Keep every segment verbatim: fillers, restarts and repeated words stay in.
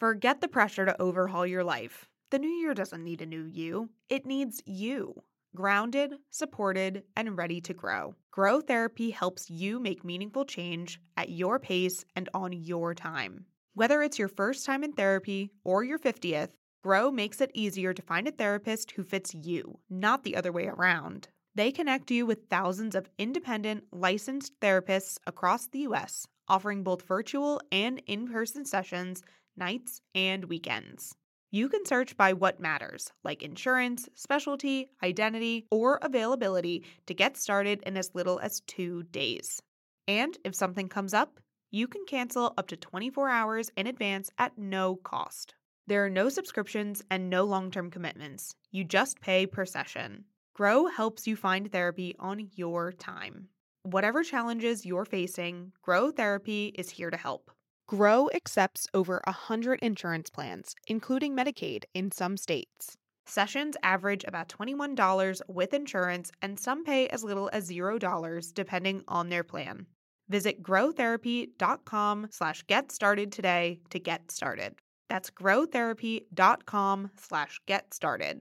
Forget the pressure to overhaul your life. The new year doesn't need a new you. It needs you. Grounded, supported, and ready to grow. Grow Therapy helps you make meaningful change at your pace and on your time. Whether it's your first time in therapy or your fiftieth, Grow makes it easier to find a therapist who fits you, not the other way around. They connect you with thousands of independent, licensed therapists across the U S, offering both virtual and in-person sessions, nights and weekends. You can search by what matters, like insurance, specialty, identity, or availability to get started in as little as two days. And if something comes up, you can cancel up to twenty-four hours in advance at no cost. There are no subscriptions and no long-term commitments. You just pay per session. Grow helps you find therapy on your time. Whatever challenges you're facing, Grow Therapy is here to help. Grow accepts over one hundred insurance plans, including Medicaid in some states. Sessions average about twenty-one dollars with insurance, and some pay as little as zero dollars depending on their plan. Visit growtherapy.com slash get started today to get started. That's growtherapy.com slash get started.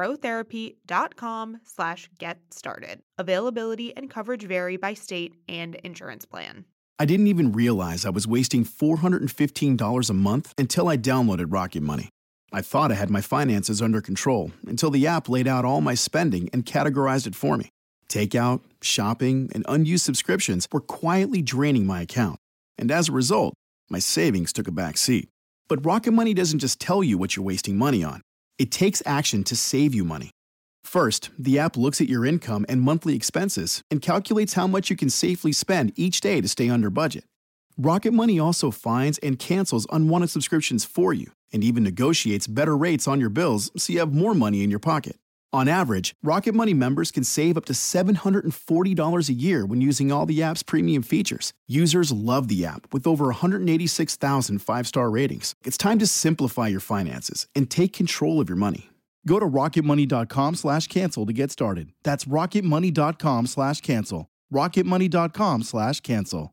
growtherapy.com slash get started. Availability and coverage vary by state and insurance plan. I didn't even realize I was wasting four hundred fifteen dollars a month until I downloaded Rocket Money. I thought I had my finances under control until the app laid out all my spending and categorized it for me. Takeout, shopping, and unused subscriptions were quietly draining my account. And as a result, my savings took a back seat. But Rocket Money doesn't just tell you what you're wasting money on. It takes action to save you money. First, the app looks at your income and monthly expenses and calculates how much you can safely spend each day to stay under budget. Rocket Money also finds and cancels unwanted subscriptions for you and even negotiates better rates on your bills so you have more money in your pocket. On average, Rocket Money members can save up to seven hundred forty dollars a year when using all the app's premium features. Users love the app with over one hundred eighty-six thousand five-star ratings. It's time to simplify your finances and take control of your money. Go to rocketmoney.com slash cancel to get started. That's rocketmoney.com slash cancel. rocketmoney.com slash cancel.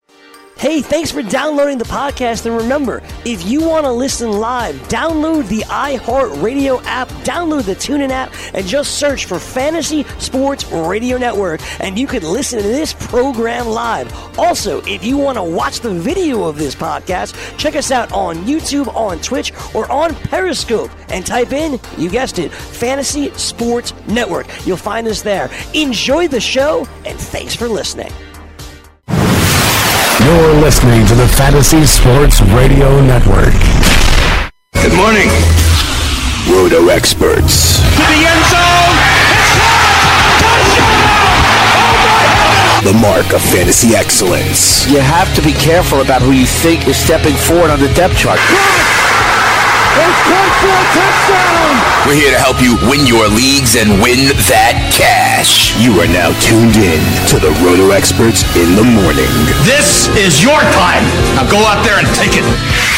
Hey, thanks for downloading the podcast. And remember, if you want to listen live, download the iHeartRadio app, download the TuneIn app, and just search for Fantasy Sports Radio Network, and you can listen to this program live. Also, if you want to watch the video of this podcast, check us out on YouTube, on Twitch, or on Periscope, and type in, you guessed it, Fantasy Sports Network. You'll find us there. Enjoy the show, and thanks for listening. You're listening to the Fantasy Sports Radio Network. Good morning. Roto Experts. To the end zone. The mark of fantasy excellence. You have to be careful about who you think is stepping forward on the depth chart. It's caught for a touchdown. We're here to help you win your leagues and win that cash. You are now tuned in to the Roto Experts in the morning. This is your time. Now go out there and take it.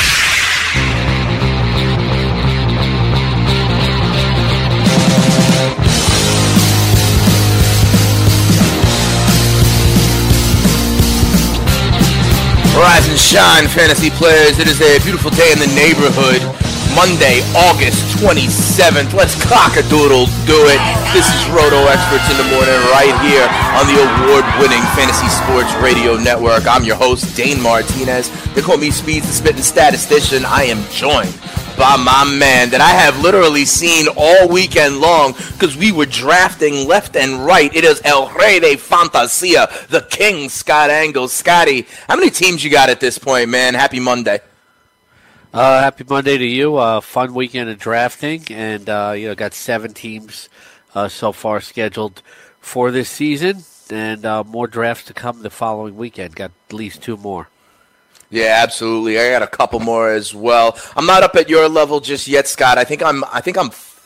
Rise and shine, fantasy players. It is a beautiful day in the neighborhood. Monday, August twenty-seventh. Let's cock-a-doodle-do it. This is Roto Experts in the morning right here on the award-winning Fantasy Sports Radio Network. I'm your host, Dane Martinez. They call me Speeds the Spitting Statistician. I am joined by my man that I have literally seen all weekend long because we were drafting left and right. It is El Rey de Fantasia, the king, Scott Engel. Scotty, how many teams you got at this point, man? Happy Monday. Uh, happy Monday to you. Uh, fun weekend of drafting, and uh, you know, got seven teams uh, so far scheduled for this season, and uh, more drafts to come the following weekend. Got at least two more. Yeah, absolutely. I got a couple more as well. I'm not up at your level just yet, Scott. I think I'm. I think I'm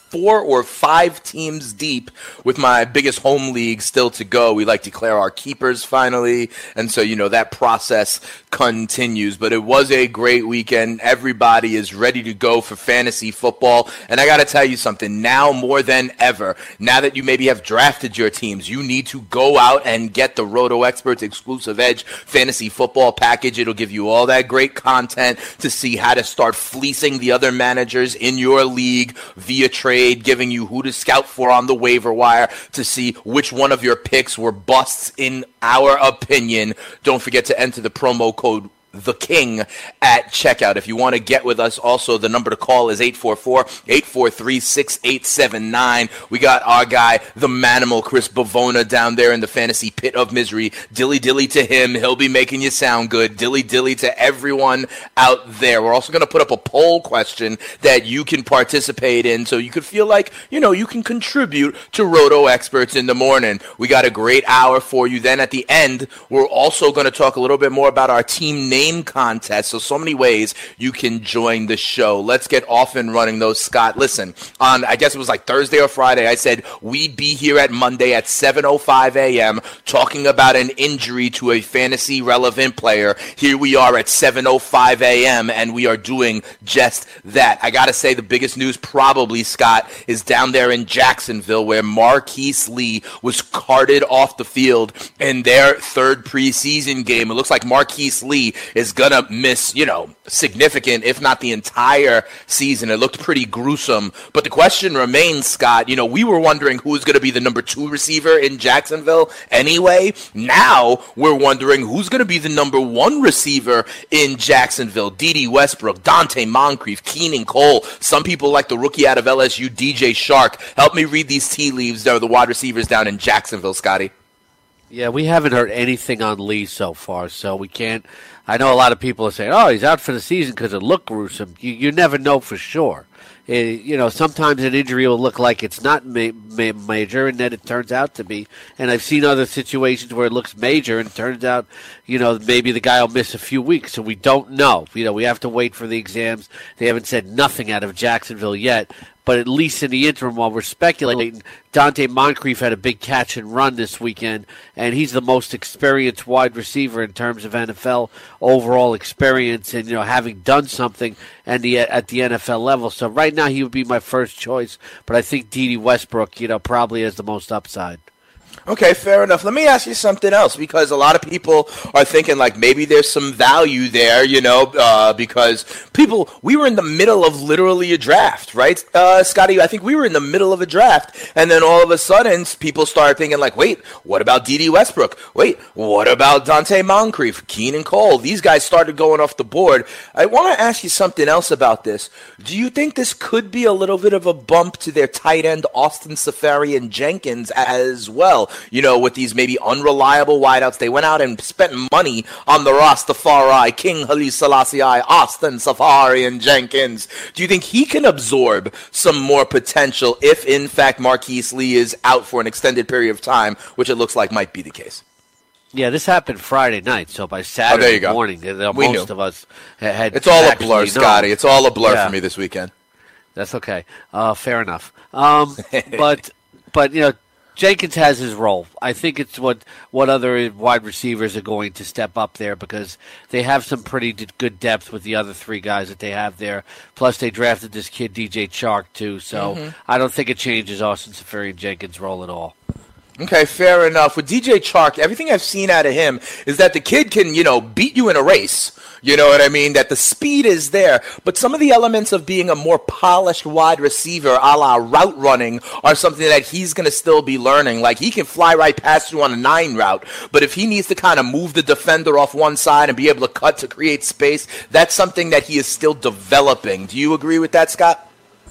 four or five teams deep with my biggest home league still to go. We like to declare our keepers finally, and so, you know, that process continues. But it was a great weekend. Everybody is ready to go for fantasy football, and I got to tell you something, now more than ever, now that you maybe have drafted your teams, you need to go out and get the Roto Experts Exclusive Edge Fantasy Football Package. It'll give you all that great content to see how to start fleecing the other managers in your league via trade, giving you who to scout for on the waiver wire to see which one of your picks were busts in our opinion. Don't forget to enter the promo code The King at checkout. If you want to get with us, also the number to call is eight four four, eight four three, six eight seven nine. We got our guy, the Manimal, Chris Bavona, down there in the fantasy pit of misery. Dilly dilly to him. He'll be making you sound good. Dilly dilly to everyone out there. We're also going to put up a poll question that you can participate in so you could feel like, you know, you can contribute to Roto Experts in the morning. We got a great hour for you. Then at the end, we're also going to talk a little bit more about our team name Name contest. So, so many ways you can join the show. Let's get off and running those, Scott. Listen, on, I guess it was like Thursday or Friday, I said we'd be here at Monday at seven oh five a.m. talking about an injury to a fantasy relevant player. Here we are at seven oh five a.m. and we are doing just that. I got to say the biggest news probably, Scott, is down there in Jacksonville where Marquise Lee was carted off the field in their third preseason game. It looks like Marquise Lee is going to miss, you know, significant, if not the entire season. It looked pretty gruesome. But the question remains, Scott, you know, we were wondering who's going to be the number two receiver in Jacksonville anyway. Now we're wondering who's going to be the number one receiver in Jacksonville. Dede Westbrook, Dante Moncrief, Keenan Cole. Some people like the rookie out of L S U, D J Shark. Help me read these tea leaves. They're the wide receivers down in Jacksonville, Scotty. Yeah, we haven't heard anything on Lee so far, so we can't. I know a lot of people are saying, oh, he's out for the season because it looked gruesome. You, you never know for sure. It, you know, sometimes an injury will look like it's not ma- ma- major, and then it turns out to be. And I've seen other situations where it looks major, and it turns out, you know, maybe the guy will miss a few weeks. So we don't know. You know, we have to wait for the exams. They haven't said nothing out of Jacksonville yet. But at least in the interim, while we're speculating, Dante Moncrief had a big catch and run this weekend, and he's the most experienced wide receiver in terms of N F L overall experience and, you know, having done something and the, at the N F L level. So right now he would be my first choice, but I think Dede Westbrook, you know, probably has the most upside. Okay, fair enough. Let me ask you something else, because a lot of people are thinking like maybe there's some value there, you know, uh, because people, we were in the middle of literally a draft, right, uh, Scotty? I think we were in the middle of a draft, and then all of a sudden people started thinking like, wait, what about Dede Westbrook? Wait, what about Dante Moncrief, Keenan Cole? These guys started going off the board. I want to ask you something else about this. Do you think this could be a little bit of a bump to their tight end Austin Seferian-Jenkins as well? You know, with these maybe unreliable wideouts, they went out and spent money on the Rastafari, King Haile Selassie, Austin Seferian-Jenkins. Do you think he can absorb some more potential if, in fact, Marquise Lee is out for an extended period of time, which it looks like might be the case? Yeah, this happened Friday night, so by Saturday oh, there you go. morning, uh, we most knew. of us had It's all a blur, known. Scotty. It's all a blur yeah. for me this weekend. That's okay. Uh, fair enough. Um, but, but you know, Jenkins has his role. I think it's what, what other wide receivers are going to step up there because they have some pretty d- good depth with the other three guys that they have there. Plus, they drafted this kid, D J Chark, too. So mm-hmm. I don't think it changes Austin Seferian-Jenkins' role at all. Okay, fair enough. With D J Chark, everything I've seen out of him is that the kid can, you know, beat you in a race. You know what I mean? That the speed is there. But some of the elements of being a more polished wide receiver, a la route running, are something that he's going to still be learning. Like, he can fly right past you on a nine route. But if he needs to kind of move the defender off one side and be able to cut to create space, that's something that he is still developing. Do you agree with that, Scott?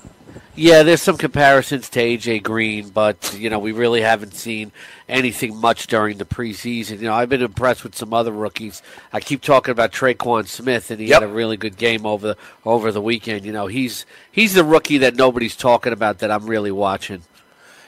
Yeah, there's some comparisons to A J Green, but, you know, we really haven't seen anything much during the preseason. You know, I've been impressed with some other rookies. I keep talking about Traquan Smith, and he yep. had a really good game over over the weekend. You know, he's he's the rookie that nobody's talking about that I'm really watching.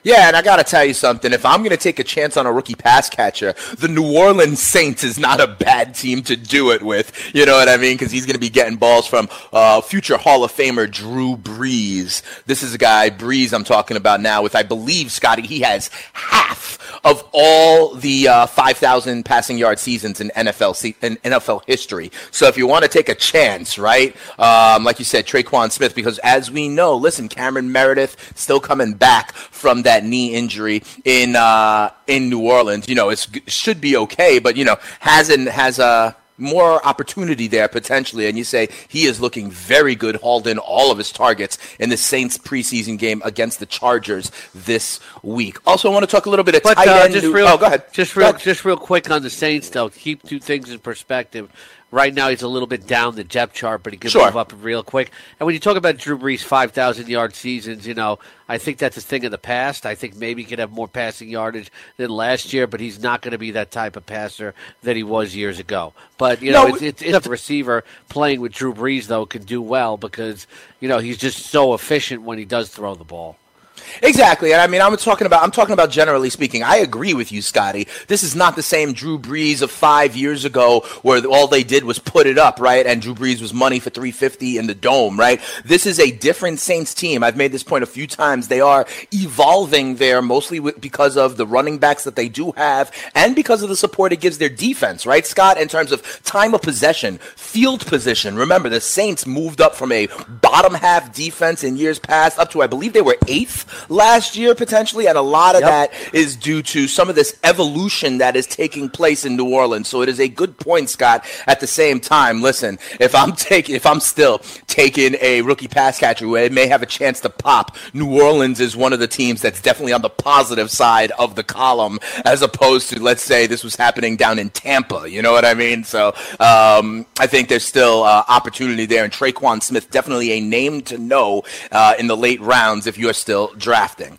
Yeah, and I got to tell you something. If I'm going to take a chance on a rookie pass catcher, the New Orleans Saints is not a bad team to do it with. You know what I mean? Because he's going to be getting balls from uh, future Hall of Famer Drew Brees. This is a guy, Brees, I'm talking about now, with, I believe, Scotty, he has half of all the uh, five thousand passing yard seasons in N F L se- in N F L history. So if you want to take a chance, right, um, like you said, Traquan Smith, because as we know, listen, Cameron Meredith still coming back from that knee injury in uh, in New Orleans. You know, it should be okay, but, you know, hasn't has a more opportunity there potentially, and you say he is looking very good, hauled in all of his targets in the Saints preseason game against the Chargers this week. Also, I want to talk a little bit of but, tight uh, end. Just new- real, oh, go ahead. Just real, go ahead. just real quick on the Saints, though. Keep two things in perspective. Right now, he's a little bit down the depth chart, but he can Sure. move up real quick. And when you talk about Drew Brees' five thousand yard seasons, you know, I think that's a thing of the past. I think maybe he could have more passing yardage than last year, but he's not going to be that type of passer that he was years ago. But, you know, No, it's, it's, it's a receiver playing with Drew Brees, though, can do well because, you know, he's just so efficient when he does throw the ball. Exactly, and I mean, I'm talking about. I'm talking about generally speaking. I agree with you, Scotty. This is not the same Drew Brees of five years ago, where all they did was put it up, right? And Drew Brees was money for three fifty in the dome, right? This is a different Saints team. I've made this point a few times. They are evolving there, mostly with, because of the running backs that they do have, and because of the support it gives their defense, right, Scott? In terms of time of possession, field position. Remember, the Saints moved up from a bottom half defense in years past up to, I believe, they were eighth last year potentially, and a lot of yep. that is due to some of this evolution that is taking place in New Orleans. So it is a good point, Scott. At the same time, listen, if I'm taking, if I'm still taking a rookie pass catcher where it may have a chance to pop, New Orleans is one of the teams that's definitely on the positive side of the column, as opposed to, let's say, this was happening down in Tampa. You know what I mean? So um, I think there's still uh, opportunity there, and Traquan Smith definitely a name to know uh, in the late rounds if you're still drafting.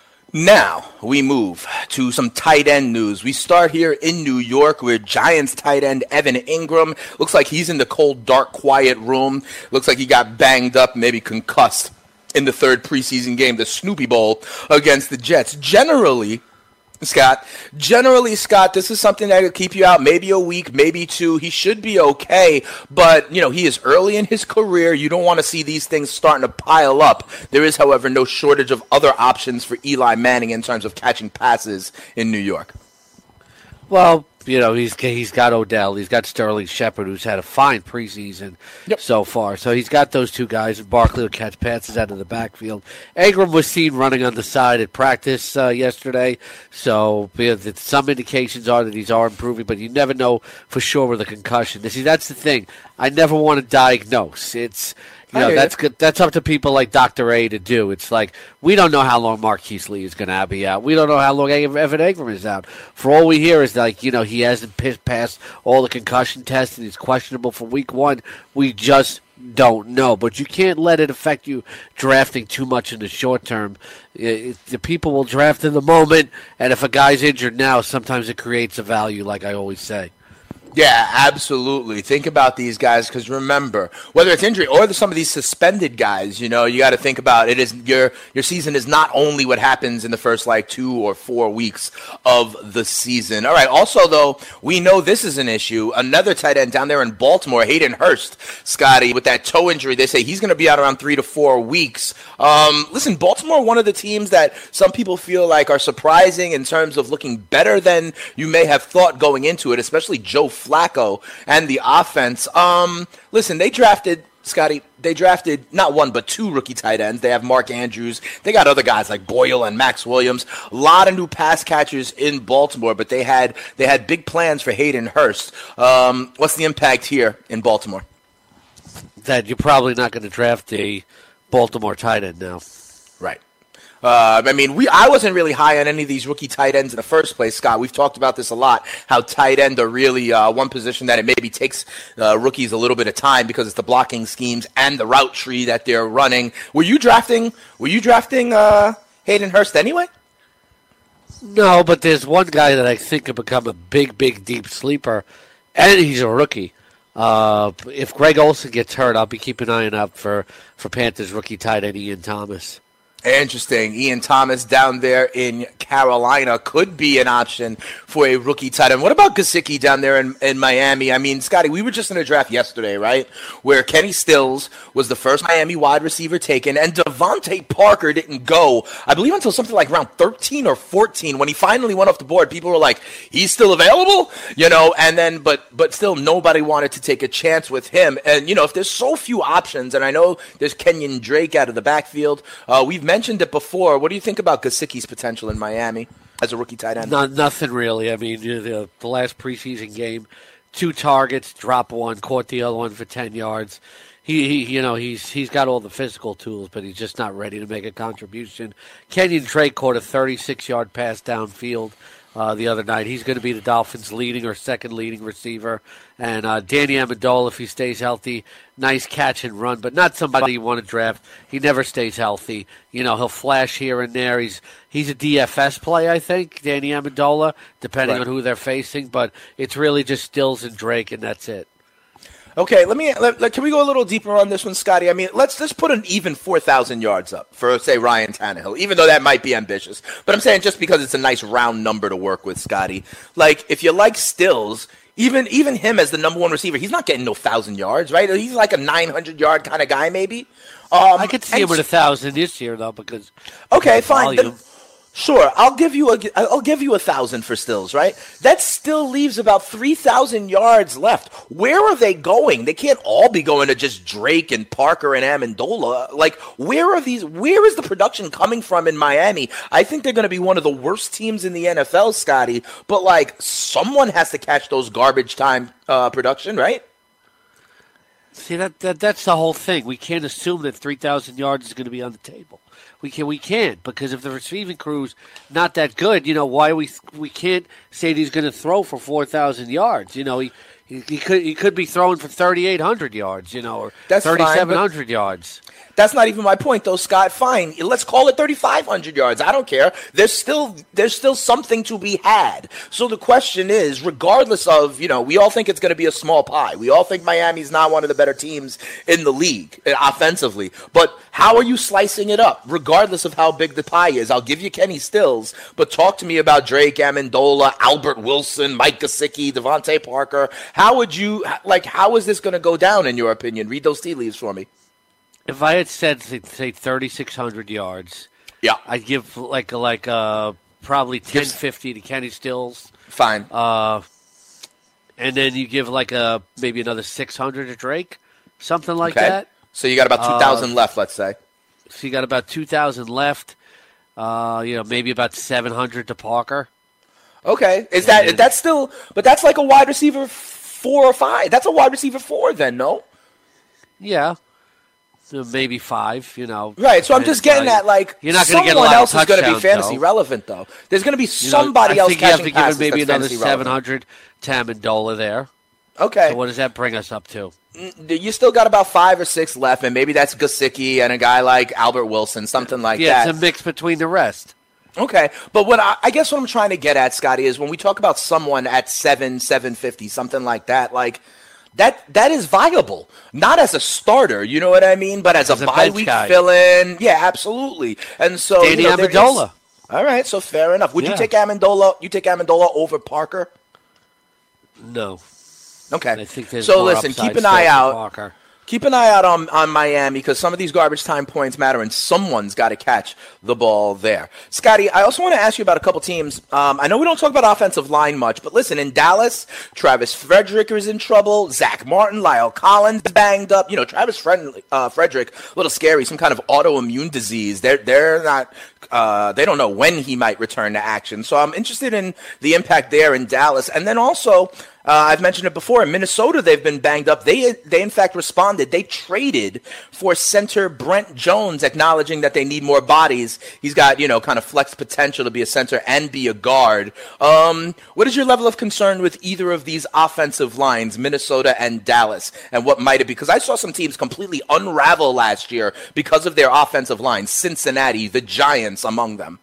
Now we move to some tight end news. We start here in New York with Giants tight end Evan Ingram. Looks like he's in the cold, dark, quiet room. Looks like he got banged up, maybe concussed in the third preseason game, the Snoopy Bowl against the Jets. Generally, Scott, generally, Scott, this is something that will keep you out maybe a week, maybe two. He should be okay, but, you know, he is early in his career. You don't want to see these things starting to pile up. There is, however, no shortage of other options for Eli Manning in terms of catching passes in New York. Well, you know, he's he's got Odell, he's got Sterling Shepard, who's had a fine preseason yep. so far. So he's got those two guys. Barkley will catch passes out of the backfield. Ingram was seen running on the side at practice uh, yesterday. So you know, some indications are that he's are improving, but you never know for sure with a concussion. See, that's the thing. I never want to diagnose. It's You know, that's good. That's up to people like Doctor A to do. It's like, we don't know how long Marquise Lee is going to be out. We don't know how long Evan Ingram is out. For all we hear is, like, you know, he hasn't passed all the concussion tests and he's questionable for week one. We just don't know. But you can't let it affect you drafting too much in the short term. It, the people will draft in the moment, and if a guy's injured now, sometimes it creates a value, like I always say. Yeah, absolutely. Think about these guys, because remember, whether it's injury or some of these suspended guys, you know, you got to think about it. Is your your season is not only what happens in the first like two or four weeks of the season. All right. Also, though, we know this is an issue. Another tight end down there in Baltimore, Hayden Hurst, Scotty, with that toe injury, they say he's going to be out around three to four weeks. Um, listen, Baltimore, one of the teams that some people feel like are surprising in terms of looking better than you may have thought going into it, especially Joe Flacco and the offense. Um, listen, they drafted, Scotty, they drafted not one but two rookie tight ends. They have Mark Andrews. They got other guys like Boyle and Max Williams. A lot of new pass catchers in Baltimore, but they had they had big plans for Hayden Hurst. Um, what's the impact here in Baltimore? That you're probably not going to draft a Baltimore tight end now. Right. Uh, I mean, we I wasn't really high on any of these rookie tight ends in the first place, Scott. We've talked about this a lot, how tight end are really uh, one position that it maybe takes uh, rookies a little bit of time because it's the blocking schemes and the route tree that they're running. Were you drafting, were you drafting uh, Hayden Hurst anyway? No, but there's one guy that I think could become a big, big, deep sleeper, and he's a rookie. Uh, if Greg Olsen gets hurt, I'll be keeping an eye out for, for Panthers rookie tight end Ian Thomas. Interesting. Ian Thomas down there in Carolina could be an option for a rookie tight end. What about Gesicki down there in, in Miami? I mean, Scotty, we were just in a draft yesterday, right, where Kenny Stills was the first Miami wide receiver taken, and Devontae Parker didn't go, I believe, until something like round thirteen or fourteen. When he finally went off the board, people were like, he's still available? You know, and then, but but still nobody wanted to take a chance with him. And, you know, if there's so few options, and I know there's Kenyon Drake out of the backfield, uh, we've mentioned it before. What do you think about Gesicki's potential in Miami as a rookie tight end? Not, nothing really. I mean, the, the last preseason game, two targets, drop one, caught the other one for ten yards. He, he, you know, he's he's got all the physical tools, but he's just not ready to make a contribution. Kenyon Drake caught a thirty-six-yard pass downfield uh, the other night. He's going to be the Dolphins' leading or second leading receiver. And uh, Danny Amendola, if he stays healthy, nice catch and run, but not somebody you want to draft. He never stays healthy. You know, he'll flash here and there. He's he's a D F S play, I think, Danny Amendola, depending right. on who they're facing. But it's really just Stills and Drake, and that's it. Okay, let me. Let, let, can we go a little deeper on this one, Scotty? I mean, let's let's put an even four thousand yards up for, say, Ryan Tannehill, even though that might be ambitious. But I'm saying just because it's a nice round number to work with, Scotty. Like, if you like Stills, even even him as the number one receiver, he's not getting no thousand yards, right? He's like a nine hundred yard kind of guy, maybe. Um, I could see him with a thousand this year, though, because okay, fine. Then, sure, I'll give you a I'll give you a thousand for Stills, right? That still leaves about three thousand yards left. Where are they going? They can't all be going to just Drake and Parker and Amendola. Like, where are these? Where is the production coming from in Miami? I think they're going to be one of the worst teams in the N F L, Scotty. But like, someone has to catch those garbage time uh, production, right? See, that, that that's the whole thing. We can't assume that three thousand yards is going to be on the table. We can we can't because if the receiving crew's not that good, you know why we we can't say that he's going to throw for four thousand yards. You know he, he he could he could be throwing for thirty eight hundred yards. You know or thirty seven hundred yards. That's not even my point, though, Scott. Fine, let's call it thirty-five hundred yards. I don't care. There's still there's still something to be had. So the question is, regardless of, you know, we all think it's going to be a small pie. We all think Miami's not one of the better teams in the league offensively. But how are you slicing it up, regardless of how big the pie is? I'll give you Kenny Stills, but talk to me about Drake, Amendola, Albert Wilson, Mike Gesicki, Devontae Parker. How would you, like, how is this going to go down, in your opinion? Read those tea leaves for me. If I had said, say, thirty-six hundred yards, yeah, I'd give like like uh, probably ten fifty to Kenny Stills. Fine. Uh, and then you give like a maybe another six hundred to Drake, something like okay. that. So you got about two thousand uh, left, let's say. So you got about two thousand left. Uh, you know, maybe about seven hundred to Parker. Okay, is that then, that's still? But that's like a wide receiver four or five. That's a wide receiver four, then, no? Yeah. So maybe five, you know. Right, so I'm just getting uh, at, like, you're not someone get a lot else of is going to be fantasy though. relevant, though. There's going to be you somebody know, else catching passes. I think you have to give maybe another seven hundred to Amendola there. Okay. So what does that bring us up to? You still got about five or six left, and maybe that's Gesicki and a guy like Albert Wilson, something like yeah, that. Yeah, it's a mix between the rest. Okay, but what I, I guess what I'm trying to get at, Scotty, is when we talk about someone at seven, seven fifty, something like that, like, That that is viable, not as a starter, you know what I mean, but as, as a, a bye week fill-in. Yeah, absolutely. And so, Danny you know, Amendola. Is, all right, so fair enough. Would yeah. you take Amendola? You take Amendola over Parker? No. Okay. I think there's so more listen, upside keep an eye out. Parker. Keep an eye out on, on Miami because some of these garbage time points matter, and someone's got to catch the ball there. Scotty, I also want to ask you about a couple teams. Um, I know we don't talk about offensive line much, but listen, in Dallas, Travis Frederick is in trouble. Zach Martin, Lyle Collins banged up. You know, Travis Fred, uh, Frederick, a little scary, some kind of autoimmune disease. They're they're not. Uh, they don't know when he might return to action. So I'm interested in the impact there in Dallas, and then also. Uh, I've mentioned it before. In Minnesota, they've been banged up. They, they in fact, responded. They traded for center Brent Jones, acknowledging that they need more bodies. He's got, you know, kind of flex potential to be a center and be a guard. Um, what is your level of concern with either of these offensive lines, Minnesota and Dallas, and what might it be? Because I saw some teams completely unravel last year because of their offensive lines. Cincinnati, the Giants, among them.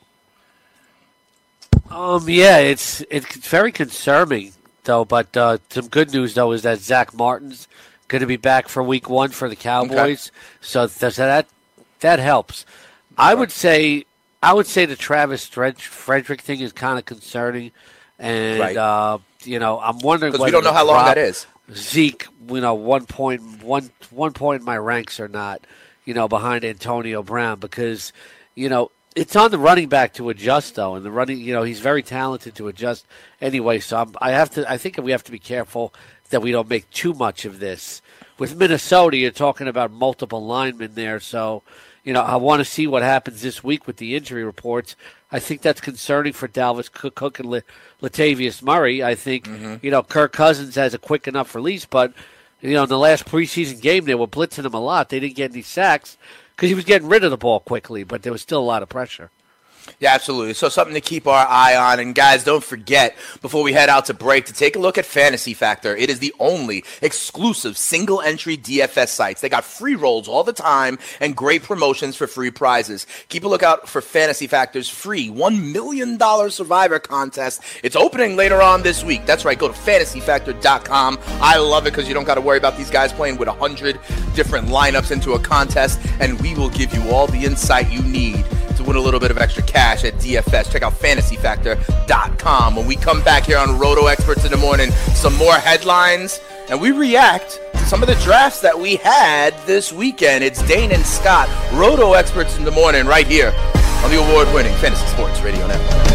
Um, yeah, it's it's very concerning. Though, but uh, some good news though is that Zach Martin's going to be back for Week One for the Cowboys, okay. so does that that helps. I would say I would say the Travis Frederick thing is kind of concerning, and right. uh, you know I'm wondering because we don't know how long that is. Zeke, you know, one point one one point in my ranks or not, you know, behind Antonio Brown because you know it's on the running back to adjust though, and the running, you know, he's very talented to adjust anyway. So I'm, I have to, I think we have to be careful that we don't make too much of this. With Minnesota, you're talking about multiple linemen there, so. You know, I want to see what happens this week with the injury reports. I think that's concerning for Dalvin Cook and Latavius Murray. I think, mm-hmm. you know, Kirk Cousins has a quick enough release, but, you know, in the last preseason game, they were blitzing him a lot. They didn't get any sacks because he was getting rid of the ball quickly, but there was still a lot of pressure. Yeah, absolutely. So something to keep our eye on. And guys, don't forget, before we head out to break, to take a look at Fantasy Factor. It is the only exclusive single-entry D F S sites. They got free rolls all the time and great promotions for free prizes. Keep a lookout for Fantasy Factor's free one million dollars Survivor contest. It's opening later on this week. That's right. Go to fantasy factor dot com. I love it because you don't got to worry about these guys playing with one hundred different lineups into a contest, and we will give you all the insight you need to win a little bit of extra cash at D F S. Check out fantasy factor dot com. When we come back here on Roto Experts in the Morning, some more headlines, and we react to some of the drafts that we had this weekend. It's Dane and Scott, Roto Experts in the Morning, right here on the award-winning Fantasy Sports Radio Network.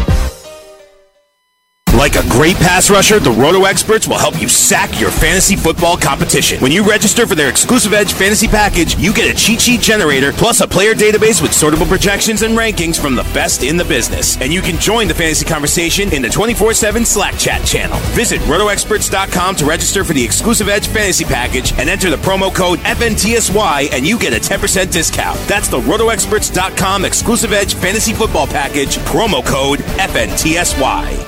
Like a great pass rusher, the Roto Experts will help you sack your fantasy football competition. When you register for their exclusive Edge fantasy package, you get a cheat sheet generator plus a player database with sortable projections and rankings from the best in the business. And you can join the fantasy conversation in the twenty-four seven Slack chat channel. Visit roto experts dot com to register for the exclusive Edge fantasy package and enter the promo code F N T S Y and you get a ten percent discount. That's the roto experts dot com exclusive Edge fantasy football package, promo code F N T S Y.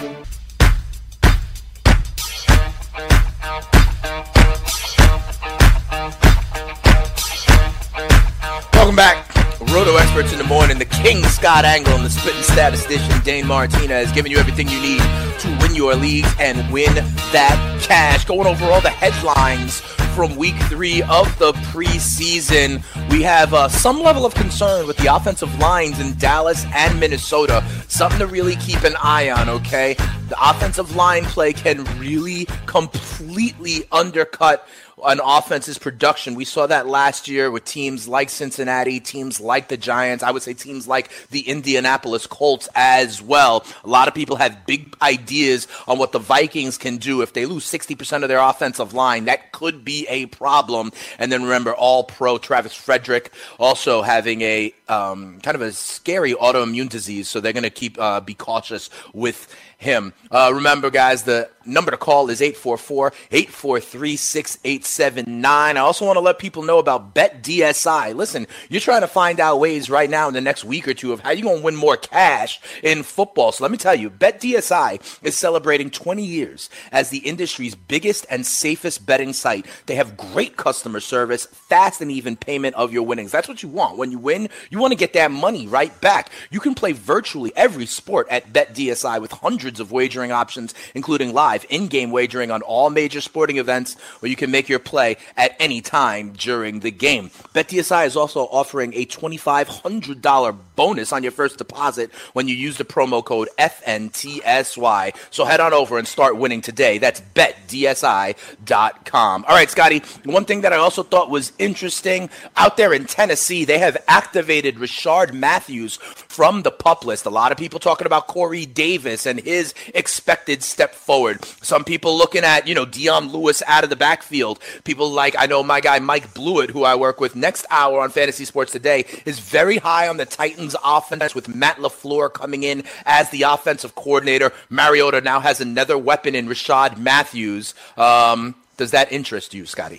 Welcome back. Roto Experts in the Morning. The King Scott Angle and the Spitting Statistician Dane Martinez giving you everything you need to win your leagues and win that cash. Going over all the headlines from week three of the preseason. We have uh, some level of concern with the offensive lines in Dallas and Minnesota. Something to really keep an eye on, okay? The offensive line play can really completely undercut an offense's production. We saw that last year with teams like Cincinnati, teams like the Giants, I would say teams like the Indianapolis Colts as well. A lot of people have big ideas on what the Vikings can do if they lose sixty percent of their offensive line. That could be a problem. And then remember, all-pro Travis Frederick also having a um, kind of a scary autoimmune disease, so they're going to keep uh, be cautious with him. Uh, remember, guys, the number to call is eight four four, eight four three, six eight seven nine. I also want to let people know about Bet D S I. Listen, you're trying to find out ways right now in the next week or two of how you're going to win more cash in football. So let me tell you, Bet D S I is celebrating twenty years as the industry's biggest and safest betting site. They have great customer service, fast and even payment of your winnings. That's what you want. When you win, you want to get that money right back. You can play virtually every sport at Bet D S I with hundreds of wagering options, including live in-game wagering on all major sporting events, where you can make your play at any time during the game. Bet D S I is also offering a twenty-five hundred dollars bonus on your first deposit when you use the promo code F N T S Y. So head on over and start winning today. That's bet D S I dot com. All right, Scotty, one thing that I also thought was interesting, out there in Tennessee, they have activated Rashard Matthews from the PUP list. A lot of people talking about Corey Davis and his expected step forward. Some people looking at, you know, Dion Lewis out of the backfield. People like, I know my guy Mike Blewett, who I work with next hour on Fantasy Sports Today, is very high on the Titans offense with Matt LaFleur coming in as the offensive coordinator. Mariota now has another weapon in Rashard Matthews. Um, does that interest you, Scotty?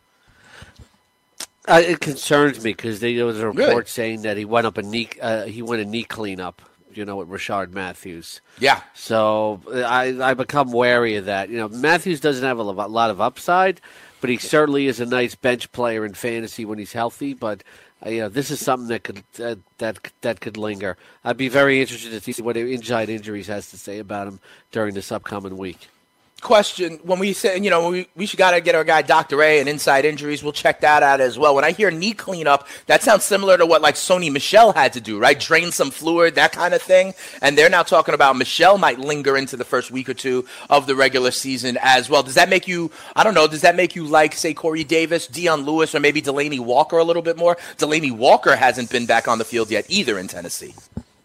Uh, it concerns me because there was a report really? saying that he went up a knee, uh, he went a knee cleanup. You know, with Rashard Matthews. Yeah. So I I become wary of that. You know, Matthews doesn't have a lot of upside, but he certainly is a nice bench player in fantasy when he's healthy. But uh, you know, this is something that could uh, that that could linger. I'd be very interested to see what Inside Injuries has to say about him during this upcoming week. question, when we say, you know, we, we should got to get our guy Doctor A and Inside Injuries, we'll check that out as well. When I hear knee cleanup, that sounds similar to what like Sony Michel had to do, right? Drain some fluid, that kind of thing. And they're now talking about Michel might linger into the first week or two of the regular season as well. Does that make you, I don't know, does that make you like, say, Corey Davis, Dion Lewis, or maybe Delaney Walker a little bit more? Delaney Walker hasn't been back on the field yet either in Tennessee.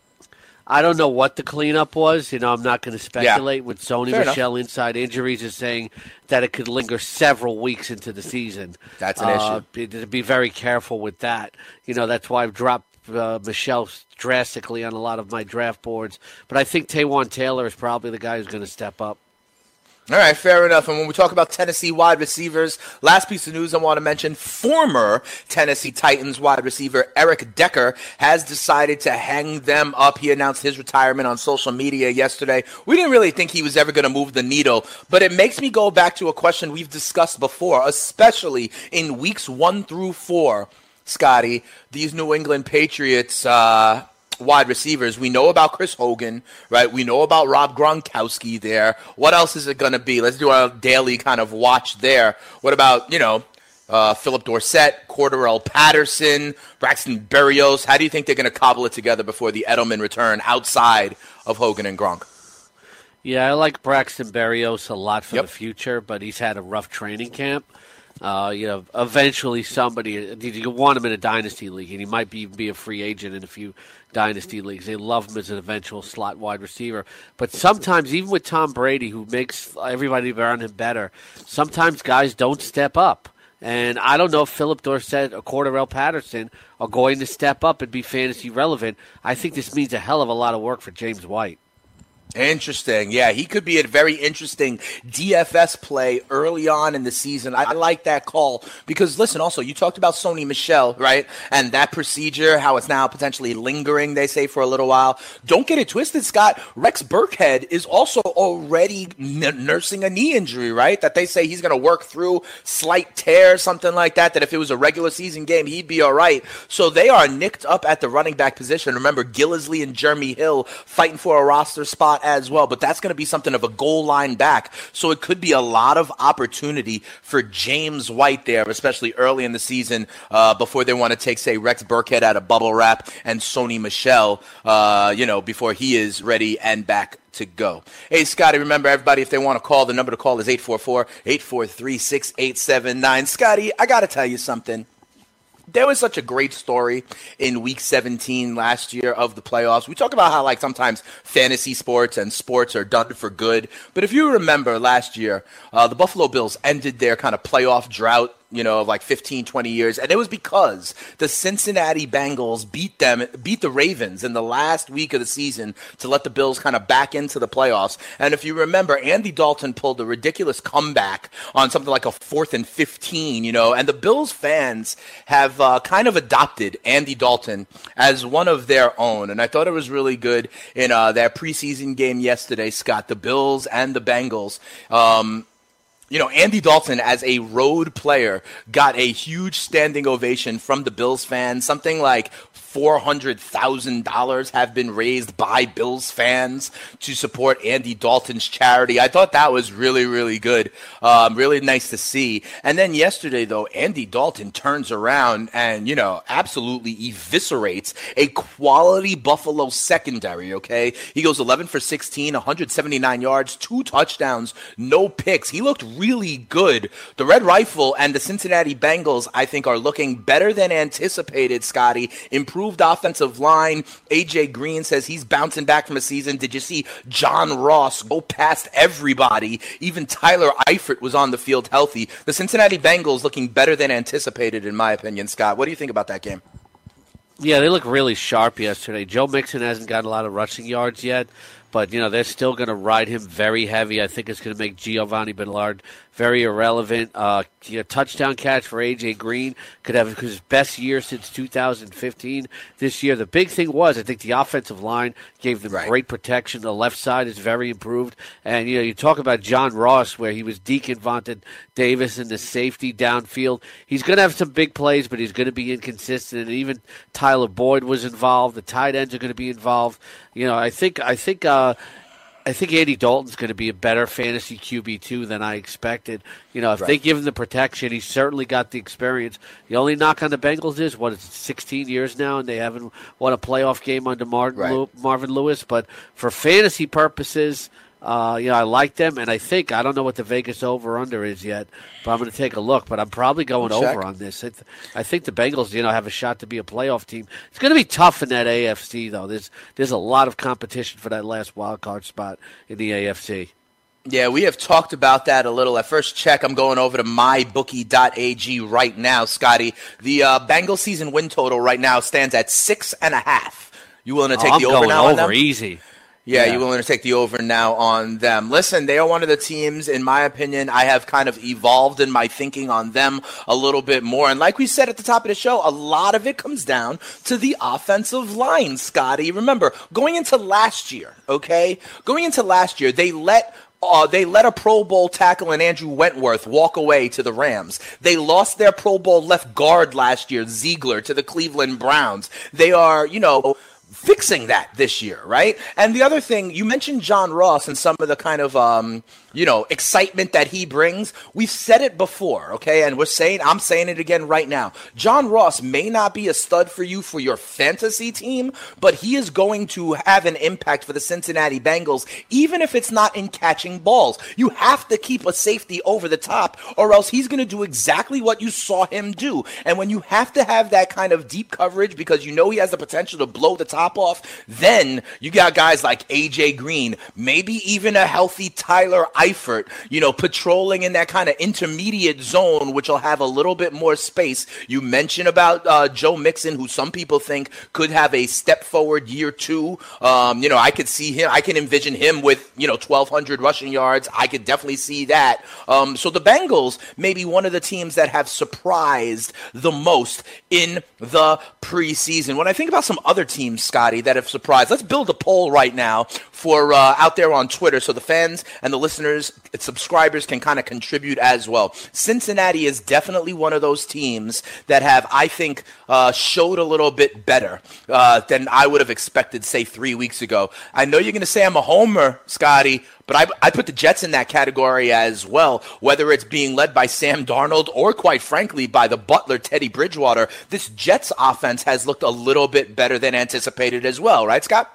I don't know what the cleanup was. You know, I'm not going to speculate. Yeah. With Sony Fair Michel Inside Injuries is saying that it could linger several weeks into the season. That's an uh, issue. To be very careful with that. You know, that's why I've dropped uh, Michel drastically on a lot of my draft boards. But I think Taywan Taylor is probably the guy who's going to step up. All right, fair enough. And when we talk about Tennessee wide receivers, last piece of news I want to mention, former Tennessee Titans wide receiver Eric Decker has decided to hang them up. He announced his retirement on social media yesterday. We didn't really think he was ever going to move the needle, but it makes me go back to a question we've discussed before, especially in weeks one through four, Scotty, these New England Patriots uh wide receivers. We know about Chris Hogan, right? We know about Rob Gronkowski there. What else is it going to be? Let's do our daily kind of watch there. What about, you know, uh, Philip Dorsett, Cordarrelle Patterson, Braxton Berrios? How do you think they're going to cobble it together before the Edelman return outside of Hogan and Gronk? Yeah, I like Braxton Berrios a lot for Yep. the future, but he's had a rough training camp. Uh, you know, eventually somebody, you want him in a dynasty league, and he might be, be a free agent in a few dynasty leagues. They love him as an eventual slot wide receiver. But sometimes, even with Tom Brady, who makes everybody around him better, sometimes guys don't step up. And I don't know if Philip Dorsett or Cordarrelle Patterson are going to step up and be fantasy relevant. I think this means a hell of a lot of work for James White. Interesting. Yeah, he could be a very interesting D F S play early on in the season. I, I like that call because, listen, also, you talked about Sony Michel, right? And that procedure, how it's now potentially lingering, they say, for a little while. Don't get it twisted, Scott. Rex Burkhead is also already n- nursing a knee injury, right? That they say he's going to work through, slight tear, something like that, that if it was a regular season game, he'd be all right. So they are nicked up at the running back position. Remember, Gillisley and Jeremy Hill fighting for a roster spot as well, but that's going to be something of a goal line back. So it could be a lot of opportunity for James White there, especially early in the season uh, before they want to take, say, Rex Burkhead out of bubble wrap and Sony Michel, uh, you know, before he is ready and back to go. Hey, Scotty, remember, everybody, if they want to call, the number to call is eight four four, eight four three, six eight seven nine. Scotty, I got to tell you something. There was such a great story in week seventeen last year of the playoffs. We talk about how, like, sometimes fantasy sports and sports are done for good. But if you remember last year, uh, the Buffalo Bills ended their kind of playoff drought, you know, of like fifteen, twenty years. And it was because the Cincinnati Bengals beat them, beat the Ravens in the last week of the season to let the Bills kind of back into the playoffs. And if you remember, Andy Dalton pulled a ridiculous comeback on something like a fourth and fifteen, you know, and the Bills fans have uh, kind of adopted Andy Dalton as one of their own. And I thought it was really good in uh, that preseason game yesterday, Scott, the Bills and the Bengals. Um, You know, Andy Dalton, as a road player, got a huge standing ovation from the Bills fans. Something like four hundred thousand dollars have been raised by Bills fans to support Andy Dalton's charity. I thought that was really, really good. Um, really nice to see. And then yesterday, though, Andy Dalton turns around and, you know, absolutely eviscerates a quality Buffalo secondary, okay? He goes eleven for sixteen, one hundred seventy-nine yards, two touchdowns, no picks. He looked really good. The Red Rifle and the Cincinnati Bengals, I think, are looking better than anticipated, Scotty. Improved offensive line. A J Green says he's bouncing back from a season. Did you see John Ross go past everybody? Even Tyler Eifert was on the field healthy. The Cincinnati Bengals looking better than anticipated, in my opinion, Scott. What do you think about that game? Yeah, they look really sharp yesterday. Joe Mixon hasn't got a lot of rushing yards yet, but, you know, they're still going to ride him very heavy. I think it's going to make Giovanni Bernard very irrelevant. Uh, you know, touchdown catch for A J Green. Could have his best year since two thousand fifteen this year. The big thing was, I think the offensive line gave them right. great protection. The left side is very improved. And, you know, you talk about John Ross, where he was Deacon Vontae Davis in the safety downfield. He's going to have some big plays, but he's going to be inconsistent. And even Tyler Boyd was involved. The tight ends are going to be involved. You know, I think, I think, uh, I think Andy Dalton's going to be a better fantasy Q B two than I expected. You know, if Right. they give him the protection, he's certainly got the experience. The only knock on the Bengals is, what is it, sixteen years now, and they haven't won a playoff game under Martin Right. Lew- Marvin Lewis. But for fantasy purposes, uh, you know, I like them, and I think, I don't know what the Vegas over-under is yet, but I'm going to take a look. But I'm probably going We'll check. over on this. I, th- I think the Bengals, you know, have a shot to be a playoff team. It's going to be tough in that A F C, though. There's there's a lot of competition for that last wild card spot in the A F C. Yeah, we have talked about that a little. At first check, I'm going over to my bookie dot a g right now, Scotty. The uh, Bengals season win total right now stands at six and a half. You willing to take oh, I'm the over going now on over them? easy. Yeah, Yeah. you willing to take the over now on them. Listen, they are one of the teams, in my opinion, I have kind of evolved in my thinking on them a little bit more. And like we said at the top of the show, a lot of it comes down to the offensive line, Scotty. Remember, going into last year, okay? Going into last year, they let Uh, they let a Pro Bowl tackle in Andrew Wentworth walk away to the Rams. They lost their Pro Bowl left guard last year, Ziegler, to the Cleveland Browns. They are, you know, fixing that this year, right? And the other thing, you mentioned John Ross and some of the kind of, um, you know, excitement that he brings. We've said it before, okay? And we're saying, I'm saying it again right now. John Ross may not be a stud for you for your fantasy team, but he is going to have an impact for the Cincinnati Bengals, even if it's not in catching balls. You have to keep a safety over the top, or else he's going to do exactly what you saw him do. And when you have to have that kind of deep coverage because you know he has the potential to blow the top off, then you got guys like A J Green, maybe even a healthy Tyler Eifert, you know, patrolling in that kind of intermediate zone, which will have a little bit more space. You mentioned about uh, Joe Mixon, who some people think could have a step forward year two. Um, you know, I could see him, I can envision him with, you know, twelve hundred rushing yards. I could definitely see that. Um, so the Bengals may be one of the teams that have surprised the most in the preseason. When I think about some other teams, Scotty, that have surprised, let's build a poll right now for uh, out there on Twitter so the fans and the listeners, subscribers can kind of contribute as well. Cincinnati is definitely one of those teams that have, I think, uh, showed a little bit better uh, than I would have expected, say, three weeks ago. I know you're going to say I'm a homer, Scotty, but I, I put the Jets in that category as well, whether it's being led by Sam Darnold or, quite frankly, by the butler, Teddy Bridgewater. This Jets offense has looked a little bit better than anticipated as well, right, Scott?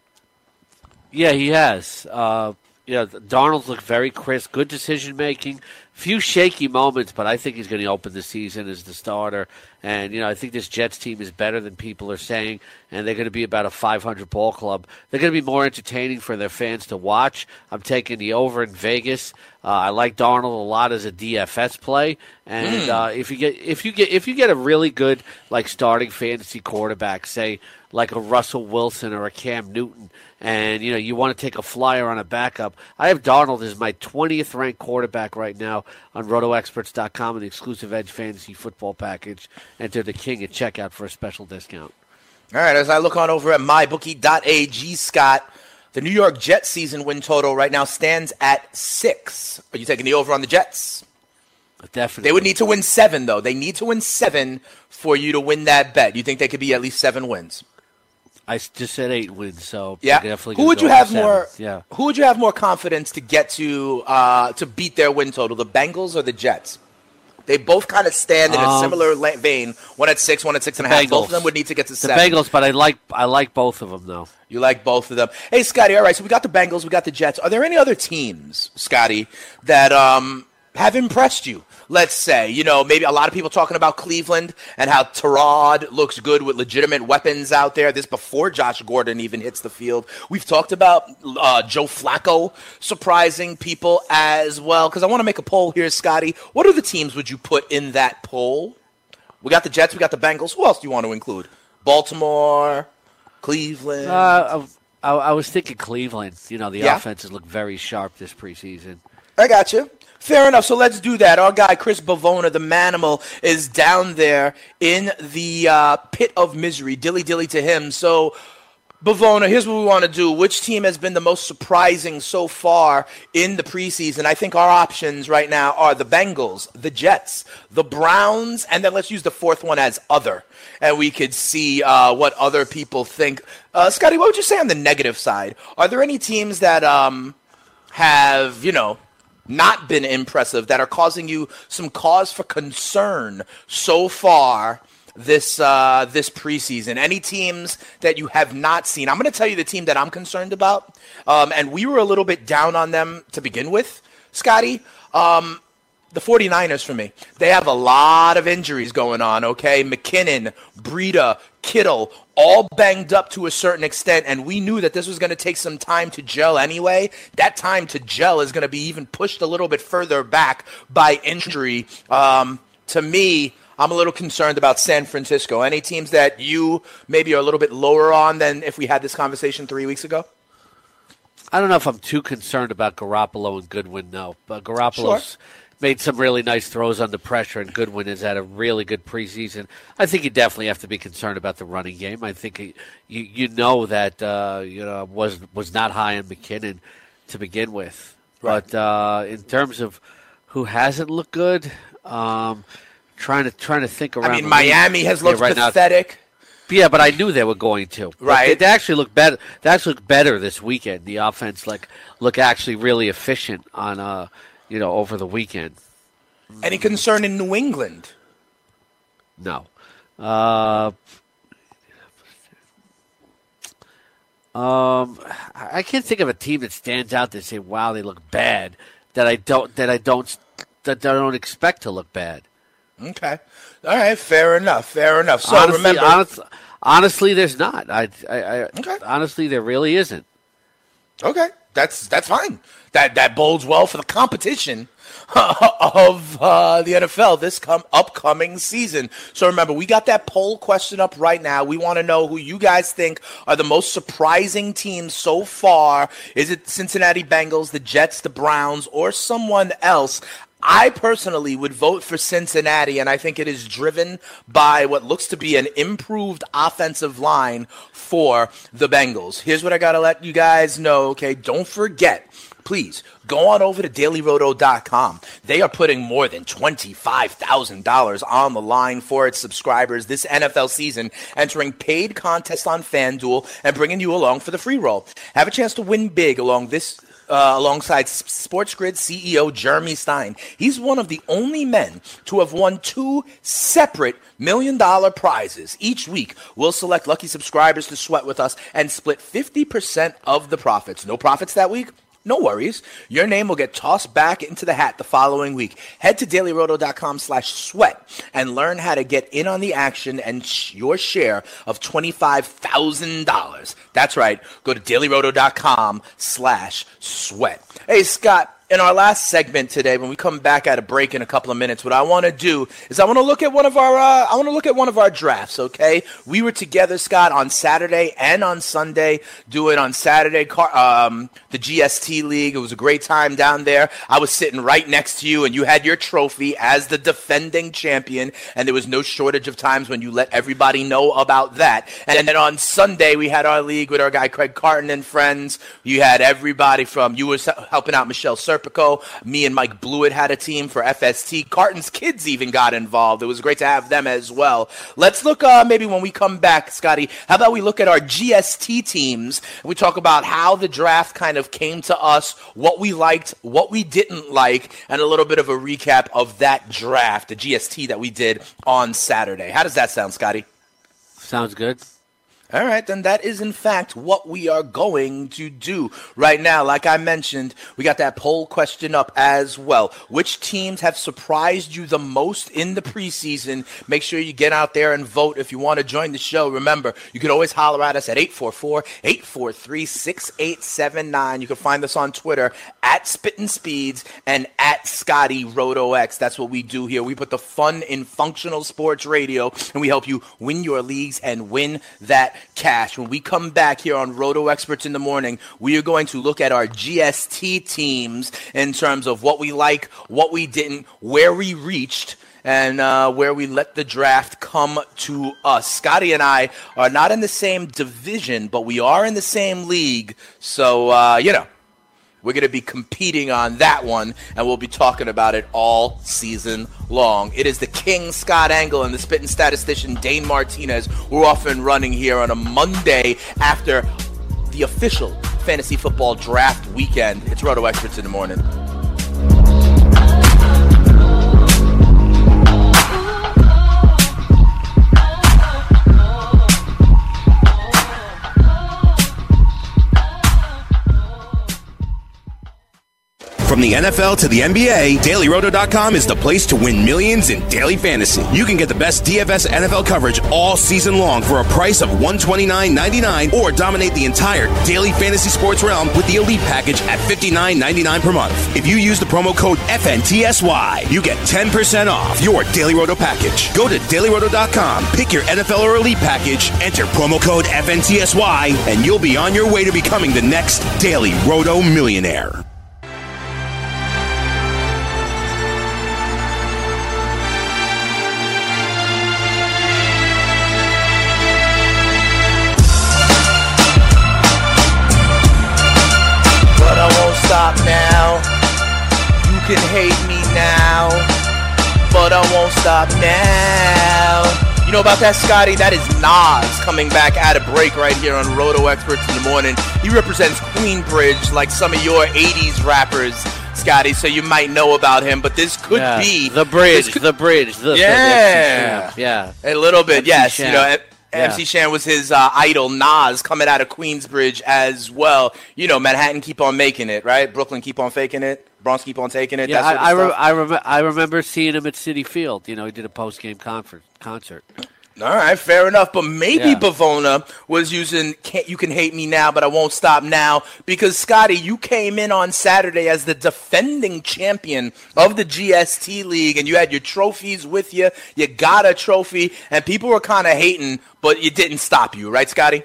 Yeah, he has. Uh, you know, Darnold's looked very crisp, good decision-making, few shaky moments, but I think he's going to open the season as the starter. And, you know, I think this Jets team is better than people are saying, and they're going to be about a five hundred ball club. They're going to be more entertaining for their fans to watch. I'm taking the over in Vegas. Uh, I like Darnold a lot as a D F S play, and uh, if you get if you get if you get a really good like starting fantasy quarterback, say like a Russell Wilson or a Cam Newton, and you know you want to take a flyer on a backup, I have Darnold as my twentieth ranked quarterback right now on roto experts dot com in the exclusive Edge Fantasy Football Package. Enter the King at checkout for a special discount. All right, as I look on over at my bookie dot a g, Scott, the New York Jets season win total right now stands at six. Are you taking the over on the Jets? Definitely. They would need to win seven, though. They need to win seven for you to win that bet. You think they could be at least seven wins? I just said eight wins, so yeah. definitely. Who would go you have seven. more? Yeah. Who would you have more confidence to get to uh, to beat their win total? The Bengals or the Jets? They both kind of stand in a um, similar la- vein. One at six, one at six and a half. Bengals. Both of them would need to get to the seven. The Bengals, but I like I like both of them though. You like both of them. Hey, Scotty. All right, so we got the Bengals, we got the Jets. Are there any other teams, Scotty, that um, have impressed you? Let's say, you know, maybe a lot of people talking about Cleveland and how Tyrod looks good with legitimate weapons out there. This before Josh Gordon even hits the field. We've talked about uh, Joe Flacco surprising people as well. Because I want to make a poll here, Scotty. What are the teams would you put in that poll? We got the Jets. We got the Bengals. Who else do you want to include? Baltimore, Cleveland. Uh, I, I was thinking Cleveland. You know, the Yeah. offenses look very sharp this preseason. I got you. Fair enough. So let's do that. Our guy, Chris Bavona, the Manimal, is down there in the uh, pit of misery. Dilly dilly to him. So Bavona, here's what we want to do. Which team has been the most surprising so far in the preseason? I think our options right now are the Bengals, the Jets, the Browns, and then let's use the fourth one as other. And we could see uh, what other people think. Uh, Scotty, what would you say on the negative side? Are there any teams that um, have, you know, not been impressive, that are causing you some cause for concern so far this uh, this preseason? Any teams that you have not seen? I'm going to tell you the team that I'm concerned about, um, and we were a little bit down on them to begin with, Scotty. Um, the 49ers for me. They have a lot of injuries going on, okay? McKinnon, Breida, Kittle, all banged up to a certain extent, and we knew that this was going to take some time to gel anyway. That time to gel is going to be even pushed a little bit further back by injury. Um, to me, I'm a little concerned about San Francisco. Any teams that you maybe are a little bit lower on than if we had this conversation three weeks ago? I don't know if I'm too concerned about Garoppolo and Goodwin, no. But Garoppolo's sure. made some really nice throws under pressure, and Goodwin has had a really good preseason. I think you definitely have to be concerned about the running game. I think you you know that uh, you know was was not high on McKinnon to begin with. Right. But uh, in terms of who hasn't looked good, um, trying to trying to think around. I mean, Miami has looked yeah, right pathetic. Now, yeah, but I knew they were going to. Right. They, they actually look better. They actually look better this weekend. The offense like look actually really efficient on uh you know over the weekend. Any concern in New England? No. Uh, um, I can't think of a team that stands out that say, "Wow, they look bad." That I don't. That I don't. That I don't expect to look bad. Okay. All right. Fair enough. Fair enough. So honestly, remember, honestly, honestly, there's not. I, I, I okay. Honestly, there really isn't. Okay. That's that's fine. That that bodes well for the competition of uh, the N F L this come upcoming season. So remember, we got that poll question up right now. We want to know who you guys think are the most surprising teams so far. Is it Cincinnati Bengals, the Jets, the Browns, or someone else? I personally would vote for Cincinnati, and I think it is driven by what looks to be an improved offensive line for the Bengals. Here's what I got to let you guys know, okay? Don't forget, please, go on over to daily roto dot com. They are putting more than twenty-five thousand dollars on the line for its subscribers this N F L season, entering paid contests on FanDuel and bringing you along for the free roll. Have a chance to win big along this Uh, alongside SportsGrid C E O Jeremy Stein. He's one of the only men to have won two separate million-dollar prizes. Each week, we'll select lucky subscribers to sweat with us and split fifty percent of the profits. No profits that week? No worries. Your name will get tossed back into the hat the following week. Head to daily roto dot com slash sweat and learn how to get in on the action and sh- your share of twenty-five thousand dollars. That's right. Go to daily roto dot com slash sweat. Hey, Scott. In our last segment today, when we come back at a break in a couple of minutes, what I want to do is I want to look at one of our uh, I want to look at one of our drafts. Okay, we were together, Scott, on Saturday and on Sunday. Do it on Saturday, um, the G S T League. It was a great time down there. I was sitting right next to you, and you had your trophy as the defending champion. And there was no shortage of times when you let everybody know about that. And then on Sunday, we had our league with our guy Craig Carton and friends. You had everybody from you were helping out Michelle Serpico. Me and Mike Blewett had a team for F S T. Carton's kids even got involved. It was great to have them as well. Let's look uh, maybe when we come back, Scotty, how about we look at our G S T teams and we talk about how the draft kind of came to us, what we liked, what we didn't like, and a little bit of a recap of that draft, the G S T that we did on Saturday. How does that sound, Scotty? Sounds good. All right, then that is, in fact, what we are going to do right now. Like I mentioned, we got that poll question up as well. Which teams have surprised you the most in the preseason? Make sure you get out there and vote if you want to join the show. Remember, you can always holler at us at eight four four, eight four three, six eight seven nine. You can find us on Twitter at Spittin' Speeds and at Scotty RotoX. That's what we do here. We put the fun in functional sports radio, and we help you win your leagues and win that cash. When we come back here on Roto Experts in the Morning, we are going to look at our G S T teams in terms of what we like, what we didn't, where we reached, and uh, where we let the draft come to us. Scotty and I are not in the same division, but we are in the same league. So, uh, you know, we're going to be competing on that one, and we'll be talking about it all season long. It is the King, Scott Engel, and the spitting statistician, Dane Martinez. We're off and running here on a Monday after the official fantasy football draft weekend. It's Roto Experts in the morning. From the N F L to the N B A, Daily Roto dot com is the place to win millions in daily fantasy. You can get the best D F S N F L coverage all season long for a price of one hundred twenty-nine ninety-nine, or dominate the entire daily fantasy sports realm with the Elite package at fifty-nine ninety-nine per month. If you use the promo code F N T S Y, you get ten percent off your Daily Roto package. Go to Daily Roto dot com, pick your N F L or Elite package, enter promo code F N T S Y, and you'll be on your way to becoming the next Daily Roto millionaire. Stop now. You can hate me now, but I won't stop now. You know about that, Scotty? That is Nas coming back at a break right here on Roto Experts in the morning. He represents Queensbridge like some of your eighties rappers, Scotty, so you might know about him, but this could yeah, be the bridge, could, the bridge, the yeah, the yeah, a little bit, M C yes. Shan. You know, yeah. M C Yeah. Shan was his uh, idol. Nas coming out of Queensbridge as well. You know, Manhattan keep on making it, right? Brooklyn keep on faking it. Bronx keep on taking it. Yeah, that sort of I, I, re- stuff. I, rem- I remember seeing him at Citi Field. You know, he did a post-game concert. concert. All right, fair enough. But maybe Yeah. Bavona was using can't, you can hate me now, but I won't stop now. Because, Scotty, you came in on Saturday as the defending champion of the G S T League, and you had your trophies with you. You got a trophy, and people were kind of hating, but it didn't stop you, right, Scotty?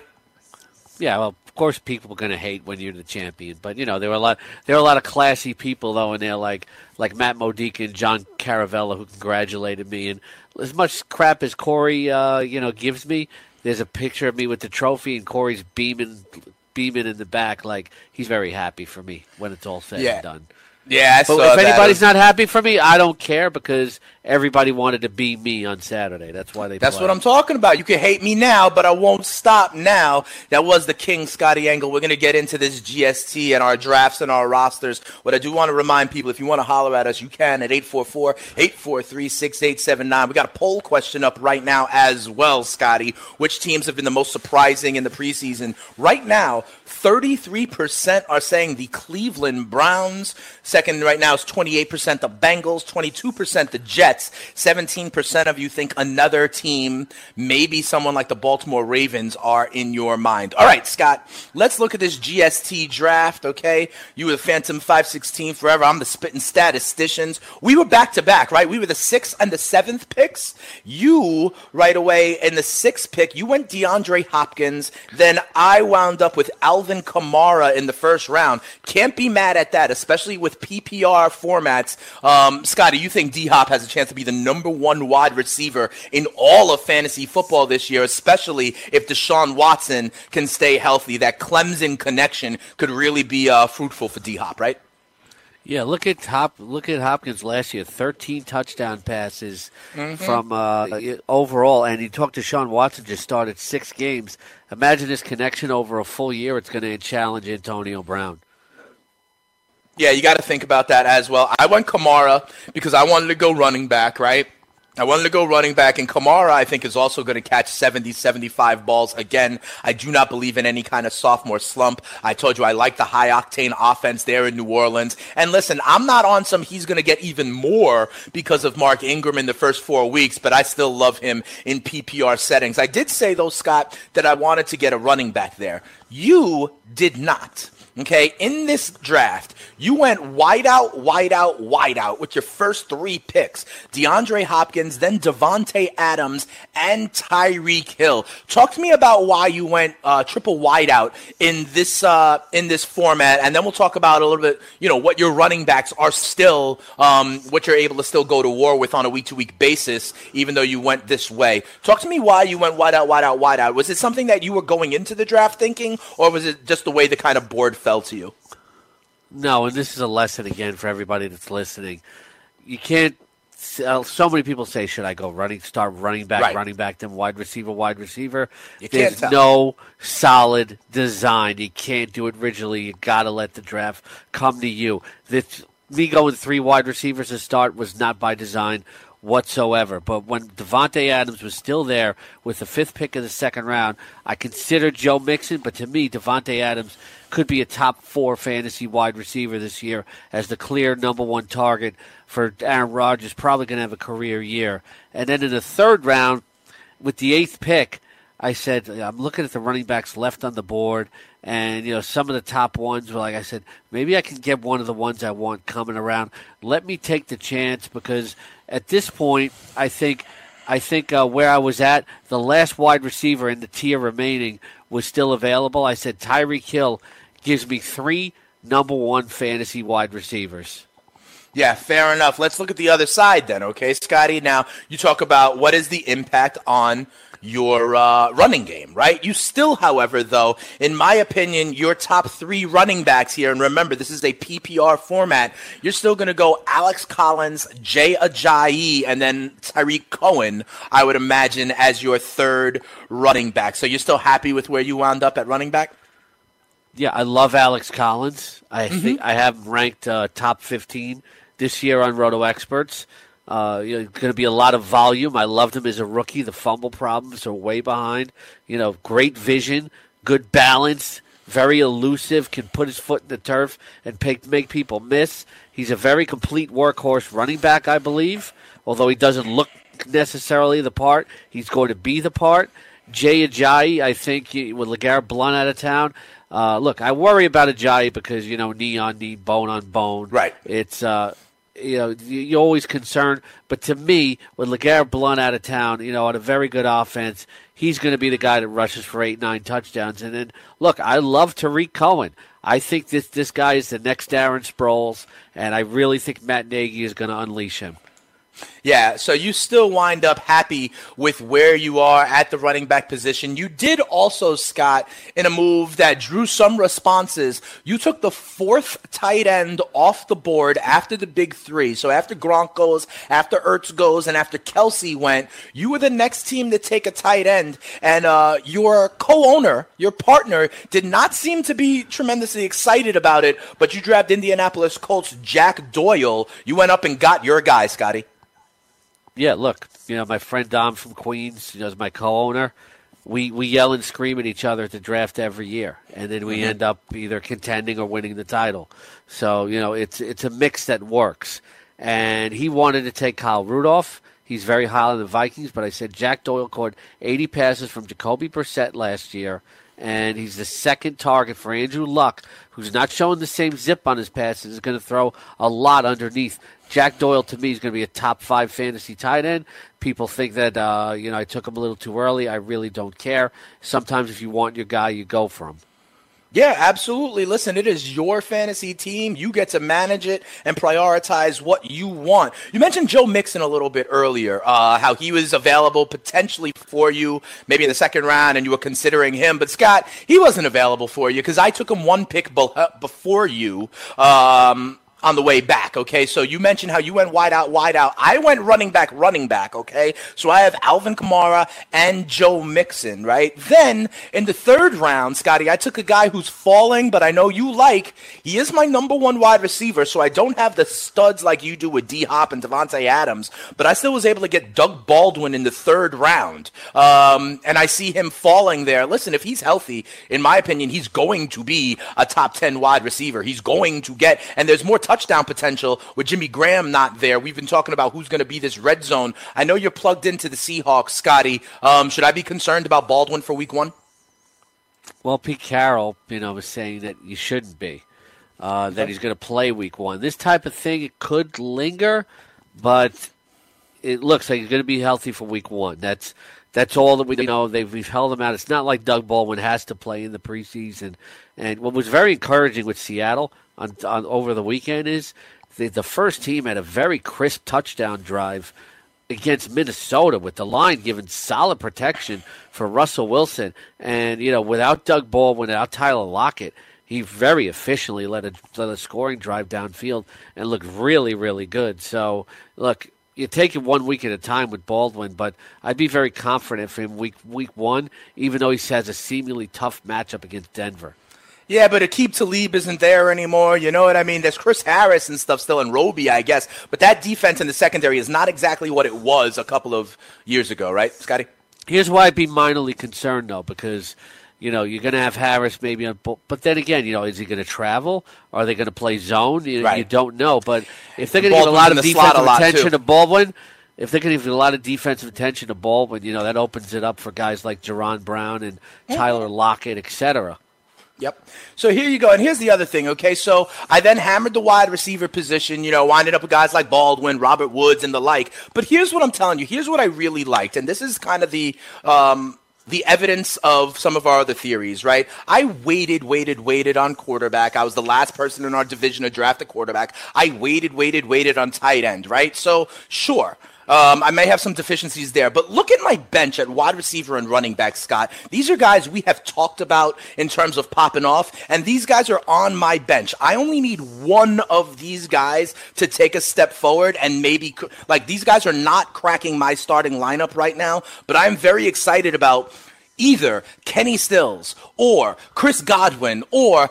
Yeah, well, of course people are going to hate when you're the champion. But, you know, there were a lot there were a lot of classy people, though, in there, like, like Matt Modica and John Caravella, who congratulated me. And as much crap as Corey, uh, you know, gives me, there's a picture of me with the trophy, and Corey's beaming, beaming in the back, like he's very happy for me when it's all said Yeah. and done. Yeah, I but saw if that. anybody's not happy for me, I don't care, because everybody wanted to be me on Saturday. That's why they. That's play. what I'm talking about. You can hate me now, but I won't stop now. That was the King, Scotty Engel. We're going to get into this G S T and our drafts and our rosters. What I do want to remind people, if you want to holler at us, you can at eight four four, eight four three, six eight seven nine. We got a poll question up right now as well, Scotty. Which teams have been the most surprising in the preseason? Right now, thirty-three percent are saying the Cleveland Browns. Second right now is twenty-eight percent the Bengals, twenty-two percent the Jets, seventeen percent of you think another team, maybe someone like the Baltimore Ravens, are in your mind. All right, Scott, let's look at this G S T draft, okay? You were the Phantom five sixteen forever. I'm the Spitting Statisticians. We were back-to-back, right? We were the sixth and the seventh picks. You, right away, in the sixth pick, you went DeAndre Hopkins. Then I wound up with Alvin Kamara in the first round. Can't be mad at that, especially with P P R formats. Um, Scotty, you think D-Hop has a chance to be the number one wide receiver in all of fantasy football this year, especially if Deshaun Watson can stay healthy. That Clemson connection could really be uh, fruitful for D-Hop, right? Yeah, look at Hop. Look at Hopkins last year. Thirteen touchdown passes mm-hmm. from uh, overall, and he talked to Deshaun Watson. Just started six games. Imagine this connection over a full year. It's going to challenge Antonio Brown. Yeah, you got to think about that as well. I went Kamara because I wanted to go running back, right? I wanted to go running back, and Kamara, I think, is also going to catch seventy, seventy-five balls. Again, I do not believe in any kind of sophomore slump. I told you I like the high-octane offense there in New Orleans. And listen, I'm not on some he's going to get even more because of Mark Ingram in the first four weeks, but I still love him in P P R settings. I did say, though, Scott, that I wanted to get a running back there. You did not. Okay, in this draft, you went wide out, wide out, wide out with your first three picks. DeAndre Hopkins, then Davante Adams, and Tyreek Hill. Talk to me about why you went uh, triple wide out in this uh, in this format, and then we'll talk about a little bit, you know, what your running backs are still, um, what you're able to still go to war with on a week-to-week basis, even though you went this way. Talk to me why you went wide out, wide out, wide out. Was it something that you were going into the draft thinking, or was it just the way the kind of board fell to you? No, and this is a lesson again for everybody that's listening. You can't. So many people say, "Should I go running, start running back, right. running back, then wide receiver, wide receiver?" You There's can't tell. no solid design. You can't do it rigidly. You got to let the draft come to you. This, me going three wide receivers to start was not by design whatsoever. But when Davante Adams was still there with the fifth pick of the second round, I considered Joe Mixon, but to me, Davante Adams could be a top four fantasy wide receiver this year as the clear number one target for Aaron Rodgers, probably going to have a career year. And then in the third round, with the eighth pick, I said, I'm looking at the running backs left on the board, and, you know, some of the top ones were like, I said, maybe I can get one of the ones I want coming around. Let me take the chance, because at this point, I think I think uh, where I was at, the last wide receiver in the tier remaining was still available. I said Tyreek Hill gives me three number one fantasy wide receivers. Yeah, fair enough. Let's look at the other side then, okay, Scotty? Now, you talk about what is the impact on your uh, running game, right? You still, however, though, in my opinion, your top three running backs here, and remember, this is a P P R format, you're still going to go Alex Collins, Jay Ajayi, and then Tyreek Cohen, I would imagine, as your third running back. So you're still happy with where you wound up at running back? Yeah, I love Alex Collins. I Mm-hmm. think I have ranked uh, top fifteen this year on Roto Experts. Uh, you know, going to be a lot of volume. I loved him as a rookie. The fumble problems are way behind. You know, great vision, good balance, very elusive, can put his foot in the turf and make, make people miss. He's a very complete workhorse running back, I believe, although he doesn't look necessarily the part. He's going to be the part. Jay Ajayi, I think, with LeGarrette Blount out of town. Uh, look, I worry about Ajayi because, you know, knee on knee, bone on bone. Right. It's, uh, you know, you're always concerned. But to me, with LeGarrette Blount out of town, you know, on a very good offense, he's going to be the guy that rushes for eight, nine touchdowns. And then, look, I love Tyreek Cohen. I think this, this guy is the next Darren Sproles, and I really think Matt Nagy is going to unleash him. Yeah, so you still wind up happy with where you are at the running back position. You did also, Scott, in a move that drew some responses, you took the fourth tight end off the board after the big three. So after Gronk goes, after Ertz goes, and after Kelsey went, you were the next team to take a tight end. And uh, your co-owner, your partner, did not seem to be tremendously excited about it, but you drafted Indianapolis Colts Jack Doyle. You went up and got your guy, Scotty. Yeah, look, you know, my friend Dom from Queens, you know, is my co-owner. We we yell and scream at each other at the draft every year, and then we mm-hmm. end up either contending or winning the title. So, you know, it's it's a mix that works. And he wanted to take Kyle Rudolph. He's very high on the Vikings, but I said Jack Doyle caught eighty passes from Jacoby Brissett last year, and he's the second target for Andrew Luck, who's not showing the same zip on his passes, is going to throw a lot underneath. Jack Doyle, to me, is going to be a top five fantasy tight end. People think that, uh, you know, I took him a little too early. I really don't care. Sometimes if you want your guy, you go for him. Yeah, absolutely. Listen, it is your fantasy team. You get to manage it and prioritize what you want. You mentioned Joe Mixon a little bit earlier, uh, how he was available potentially for you, maybe in the second round, and you were considering him. But, Scott, he wasn't available for you because I took him one pick before you. Um on the way back, okay? So you mentioned how you went wide out, wide out. I went running back, running back, okay? So I have Alvin Kamara and Joe Mixon, right? Then in the third round, Scotty, I took a guy who's falling, but I know you like. He is my number one wide receiver, so I don't have the studs like you do with D-Hop and Davante Adams, but I still was able to get Doug Baldwin in the third round, um, and I see him falling there. Listen, if he's healthy, in my opinion, he's going to be a top ten wide receiver. He's going to get, and there's more touch touchdown potential with Jimmy Graham not there. We've been talking about who's going to be this red zone. I know you're plugged into the Seahawks, Scotty. Um, should I be concerned about Baldwin for week one? Well, Pete Carroll, you know, was saying that you shouldn't be, uh, that he's going to play week one. This type of thing, it could linger, but it looks like he's going to be healthy for week one. That's that's all that we know. They've we've held him out. It's not like Doug Baldwin has to play in the preseason. And what was very encouraging with Seattle on, on over the weekend is the, the first team had a very crisp touchdown drive against Minnesota, with the line giving solid protection for Russell Wilson. And, you know, without Doug Baldwin, without Tyler Lockett, he very efficiently led a, led a scoring drive downfield and looked really, really good. So, look, you take it one week at a time with Baldwin, but I'd be very confident for him week week one, even though he has a seemingly tough matchup against Denver. Yeah, but Aqib Talib isn't there anymore. You know what I mean? There's Chris Harris and stuff still in Roby, I guess. But that defense in the secondary is not exactly what it was a couple of years ago, right, Scotty? Here's why I'd be minorly concerned, though, because, you know, you're going to have Harris maybe on – but then again, you know, is he going to travel? Are they going to play zone? You, right. you don't know. But if they're going to give a lot of defensive attention to Baldwin – If they're going to give a lot of defensive attention to Baldwin, you know, that opens it up for guys like Jaron Brown and Tyler Lockett, et cetera. Yep. So here you go. And here's the other thing, okay? So I then hammered the wide receiver position, you know, winding up with guys like Baldwin, Robert Woods, and the like. But here's what I'm telling you. Here's what I really liked. And this is kind of the um, the evidence of some of our other theories, right? I waited, waited, waited on quarterback. I was the last person in our division to draft a quarterback. I waited, waited, waited on tight end, right? So, sure. Um, I may have some deficiencies there, but look at my bench at wide receiver and running back, Scott. These are guys we have talked about in terms of popping off, and these guys are on my bench. I only need one of these guys to take a step forward, and maybe, like, these guys are not cracking my starting lineup right now, but I'm very excited about either Kenny Stills or Chris Godwin or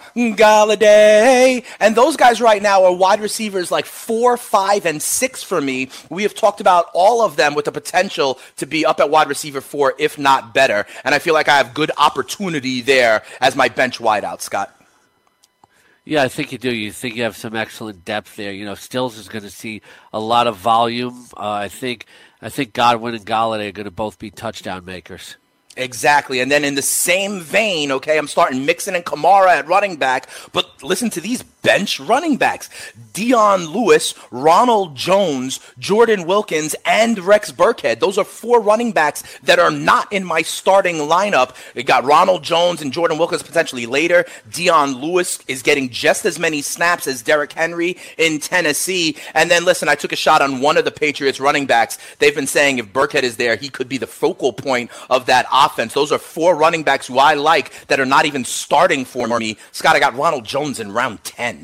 Galladay. And those guys right now are wide receivers like four, five, and six for me. We have talked about all of them with the potential to be up at wide receiver four, if not better. And I feel like I have good opportunity there as my bench wideout, Scott. Yeah, I think you do. You think you have some excellent depth there. You know, Stills is going to see a lot of volume. Uh, I think I think Godwin and Galladay are going to both be touchdown makers. Exactly. And then in the same vein, okay, I'm starting Mixon and Kamara at running back, but listen to these bench running backs. Dion Lewis, Ronald Jones, Jordan Wilkins, and Rex Burkhead. Those are four running backs that are not in my starting lineup. We got Ronald Jones and Jordan Wilkins potentially later. Dion Lewis is getting just as many snaps as Derrick Henry in Tennessee. And then, listen, I took a shot on one of the Patriots running backs. They've been saying if Burkhead is there, he could be the focal point of that offense. Those are four running backs who I like that are not even starting for me. Scott, I got Ronald Jones in round ten.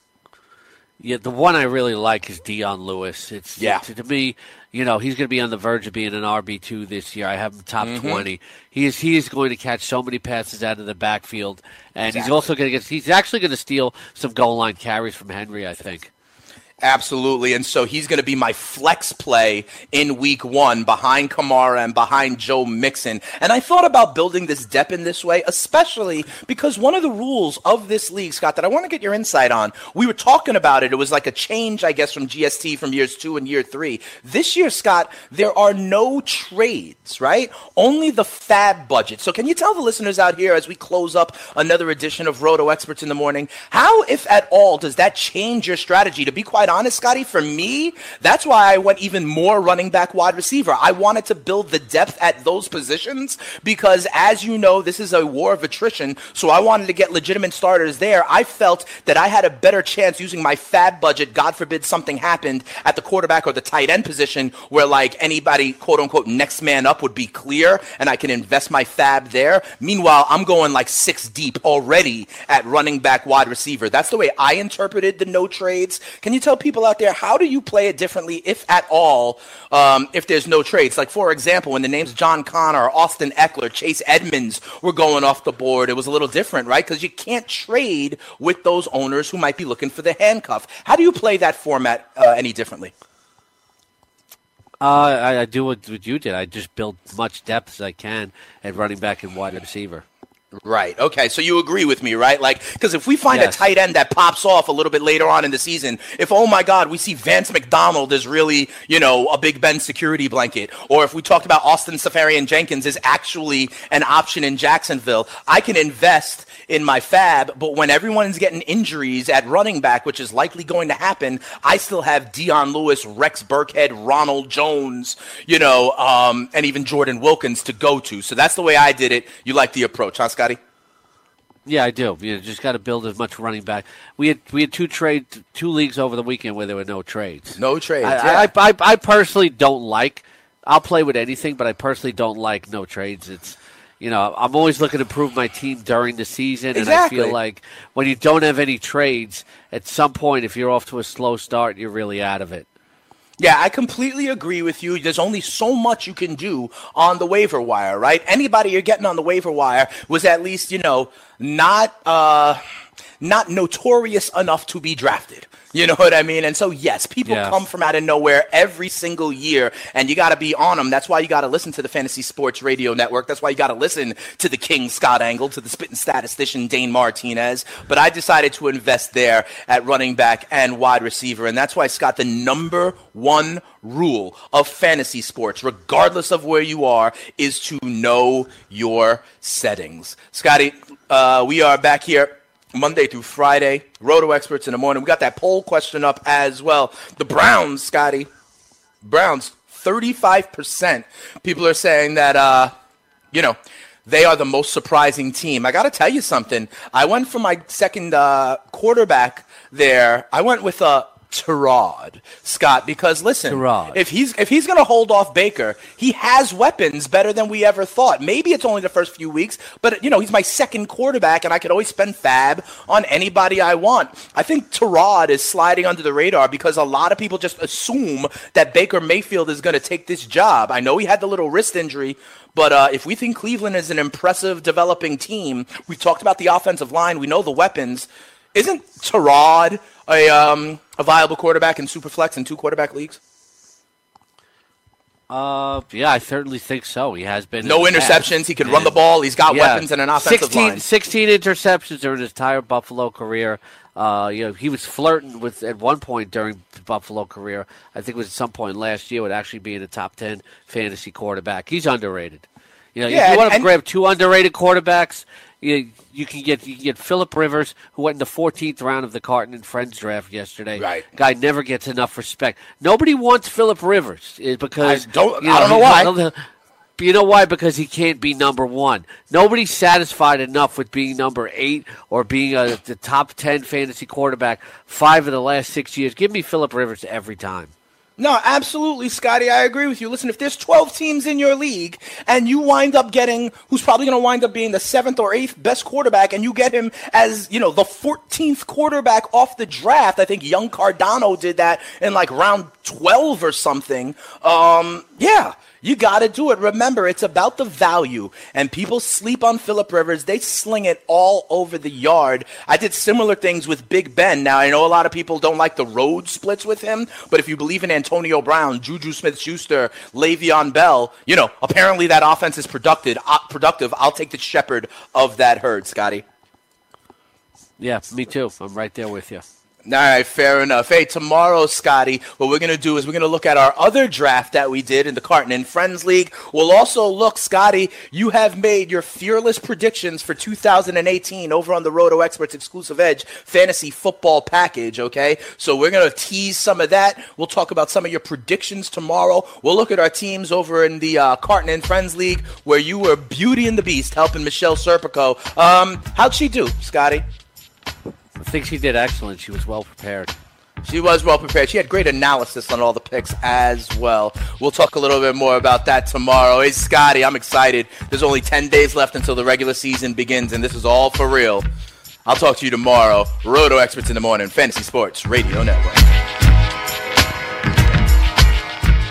Yeah, the one I really like is Dion Lewis. It's, yeah. it's to me, you know, he's going to be on the verge of being an R B two this year. I have him top mm-hmm. twenty. He is he is going to catch so many passes out of the backfield, and exactly. he's also going to get he's actually going to steal some goal line carries from Henry, I think. Absolutely, and so he's going to be my flex play in week one behind Kamara and behind Joe Mixon. And I thought about building this depth in this way, especially because one of the rules of this league, Scott, that I want to get your insight on, we were talking about it. It was like a change, I guess, from G S T from years two and year three. This year, Scott, there are no trades, right? Only the fab budget. So can you tell the listeners out here as we close up another edition of Roto Experts in the Morning, how, if at all, does that change your strategy? To be quite honest, Scotty, for me, that's why I went even more running back wide receiver. I wanted to build the depth at those positions because, as you know, this is a war of attrition, so I wanted to get legitimate starters there. I felt that I had a better chance using my fab budget, God forbid something happened at the quarterback or the tight end position where, like, anybody, quote-unquote, next man up would be clear, and I can invest my fab there. Meanwhile, I'm going, like, six deep already at running back wide receiver. That's the way I interpreted the no trades. Can you tell people out there, how do you play it differently, if at all, um, if there's no trades? Like, for example, when the names John Connor, Austin Eckler, Chase Edmonds were going off the board, it was a little different, right? Because you can't trade with those owners who might be looking for the handcuff. How do you play that format uh, any differently? Uh, I, I do what, what you did. I just build much depth as I can at running back and wide receiver. Right. Okay. So you agree with me, right? Like, because if we find yes. a tight end that pops off a little bit later on in the season, if, oh my God, we see Vance McDonald is really, you know, a Big Ben security blanket, or if we talked about Austin Seferian-Jenkins is actually an option in Jacksonville, I can invest in my fab. But when everyone's getting injuries at running back, which is likely going to happen, I still have Dion Lewis, Rex Burkhead, Ronald Jones, you know, um, and even Jordan Wilkins to go to. So that's the way I did it. You like the approach, huh, Scotty? Yeah, I do. You just got to build as much running back. We had we had two trade two leagues over the weekend where there were no trades. No trades. I, yeah. I, I, I personally don't like. I'll play with anything, but I personally don't like no trades. It's you know I'm always looking to improve my team during the season, Exactly. and I feel like when you don't have any trades, at some point, if you're off to a slow start, you're really out of it. Yeah, I completely agree with you. There's only so much you can do on the waiver wire, right? Anybody you're getting on the waiver wire was at least, you know, not uh, not notorious enough to be drafted. You know what I mean? And so, yes, people yeah. come from out of nowhere every single year, and you got to be on them. That's why you got to listen to the Fantasy Sports Radio Network. That's why you got to listen to the King, Scott Angle, to the spitting statistician, Dane Martinez. But I decided to invest there at running back and wide receiver, and that's why, Scott, the number one rule of fantasy sports, regardless of where you are, is to know your settings. Scotty, uh, we are back here Monday through Friday, Roto Experts in the morning. We got that poll question up as well. The Browns, Scotty, Browns, thirty-five percent. People are saying that, uh, you know, they are the most surprising team. I got to tell you something. I went for my second uh, quarterback there. I went with a Tyrod, Scott, because listen, Tyrod. if he's if he's going to hold off Baker, he has weapons better than we ever thought. Maybe it's only the first few weeks, but you know he's my second quarterback, and I could always spend fab on anybody I want. I think Tyrod is sliding under the radar because a lot of people just assume that Baker Mayfield is going to take this job. I know he had the little wrist injury, but uh, if we think Cleveland is an impressive developing team, we've talked about the offensive line, we know the weapons. Isn't Tyrod a um, a viable quarterback in Superflex and two quarterback leagues? Uh, yeah, I certainly think so. He has been. No in interceptions. past. He can and, run the ball. He's got yeah, weapons and an offensive sixteen, line. sixteen interceptions during his entire Buffalo career. Uh, you know, he was flirting with at one point during the Buffalo career. I think it was at some point last year, would actually be in the top ten fantasy quarterback. He's underrated. You know, Yeah, if you want to and- grab two underrated quarterbacks, you, you can get you can get Phillip Rivers, who went in the fourteenth round of the Carton and Friends draft yesterday. Right. Guy never gets enough respect. Nobody wants Phillip Rivers is because I don't- you I don't know why. But you know why? Because he can't be number one. Nobody's satisfied enough with being number eight or being a, the top ten fantasy quarterback five of the last six years. Give me Phillip Rivers every time. No, absolutely, Scotty. I agree with you. Listen, if there's twelve teams in your league and you wind up getting who's probably going to wind up being the seventh or eighth best quarterback, and you get him as, you know, the fourteenth quarterback off the draft, I think young Cardano did that in like round twelve or something. Um, yeah. You got to do it. Remember, it's about the value, and people sleep on Phillip Rivers. They sling it all over the yard. I did similar things with Big Ben. Now, I know a lot of people don't like the road splits with him, but if you believe in Antonio Brown, Juju Smith-Schuster, Le'Veon Bell, you know, apparently that offense is productive. Uh, productive. I'll take the shepherd of that herd, Scotty. Yeah, me too. I'm right there with you. All right, fair enough. Hey, tomorrow, Scotty, what we're going to do is we're going to look at our other draft that we did in the Carton and Friends League. We'll also look, Scotty, you have made your fearless predictions for two thousand eighteen over on the Roto Experts Exclusive Edge Fantasy Football Package, okay? So we're going to tease some of that. We'll talk about some of your predictions tomorrow. We'll look at our teams over in the uh, Carton and Friends League where you were Beauty and the Beast helping Michelle Serpico. Um, how'd she do, Scotty? I think she did excellent. She was well prepared. She was well prepared. She had great analysis on all the picks as well. We'll talk a little bit more about that tomorrow. Hey, Scotty, I'm excited. There's only ten days left until the regular season begins, and this is all for real. I'll talk to you tomorrow. Roto Experts in the Morning, Fantasy Sports Radio Network.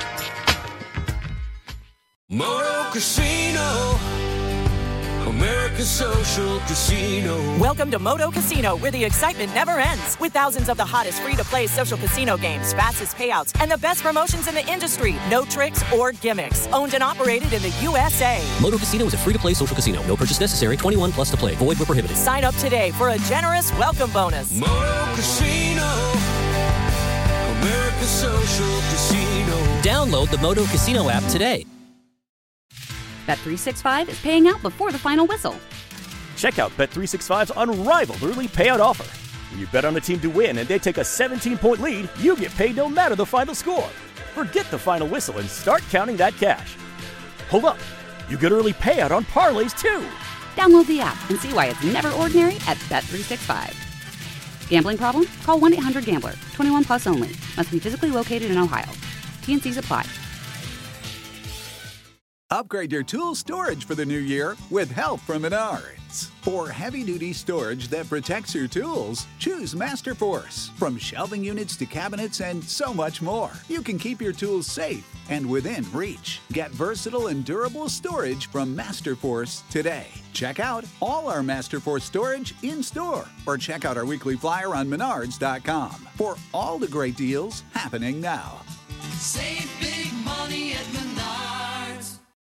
Moto Casino, America. America Social Casino. Welcome to Moto Casino, where the excitement never ends. With thousands of the hottest free-to-play social casino games, fastest payouts, and the best promotions in the industry. No tricks or gimmicks. Owned and operated in the U S A. Moto Casino is a free-to-play social casino. No purchase necessary. twenty-one plus to play. Void where prohibited. Sign up today for a generous welcome bonus. Moto Casino. America Social Casino. Download the Moto Casino app today. Bet three sixty-five is paying out before the final whistle. Check out Bet three sixty-five's unrivaled early payout offer. When you bet on a team to win and they take a seventeen-point lead, you get paid no matter the final score. Forget the final whistle and start counting that cash. Hold up. You get early payout on parlays, too. Download the app and see why it's never ordinary at Bet three sixty-five. Gambling problem? Call one eight hundred gambler. twenty-one plus only. Must be physically located in Ohio. T and Cs apply. Upgrade your tool storage for the new year with help from Menards. For heavy-duty storage that protects your tools, choose Masterforce. From shelving units to cabinets and so much more, you can keep your tools safe and within reach. Get versatile and durable storage from Masterforce today. Check out all our Masterforce storage in-store or check out our weekly flyer on menards dot com for all the great deals happening now. Save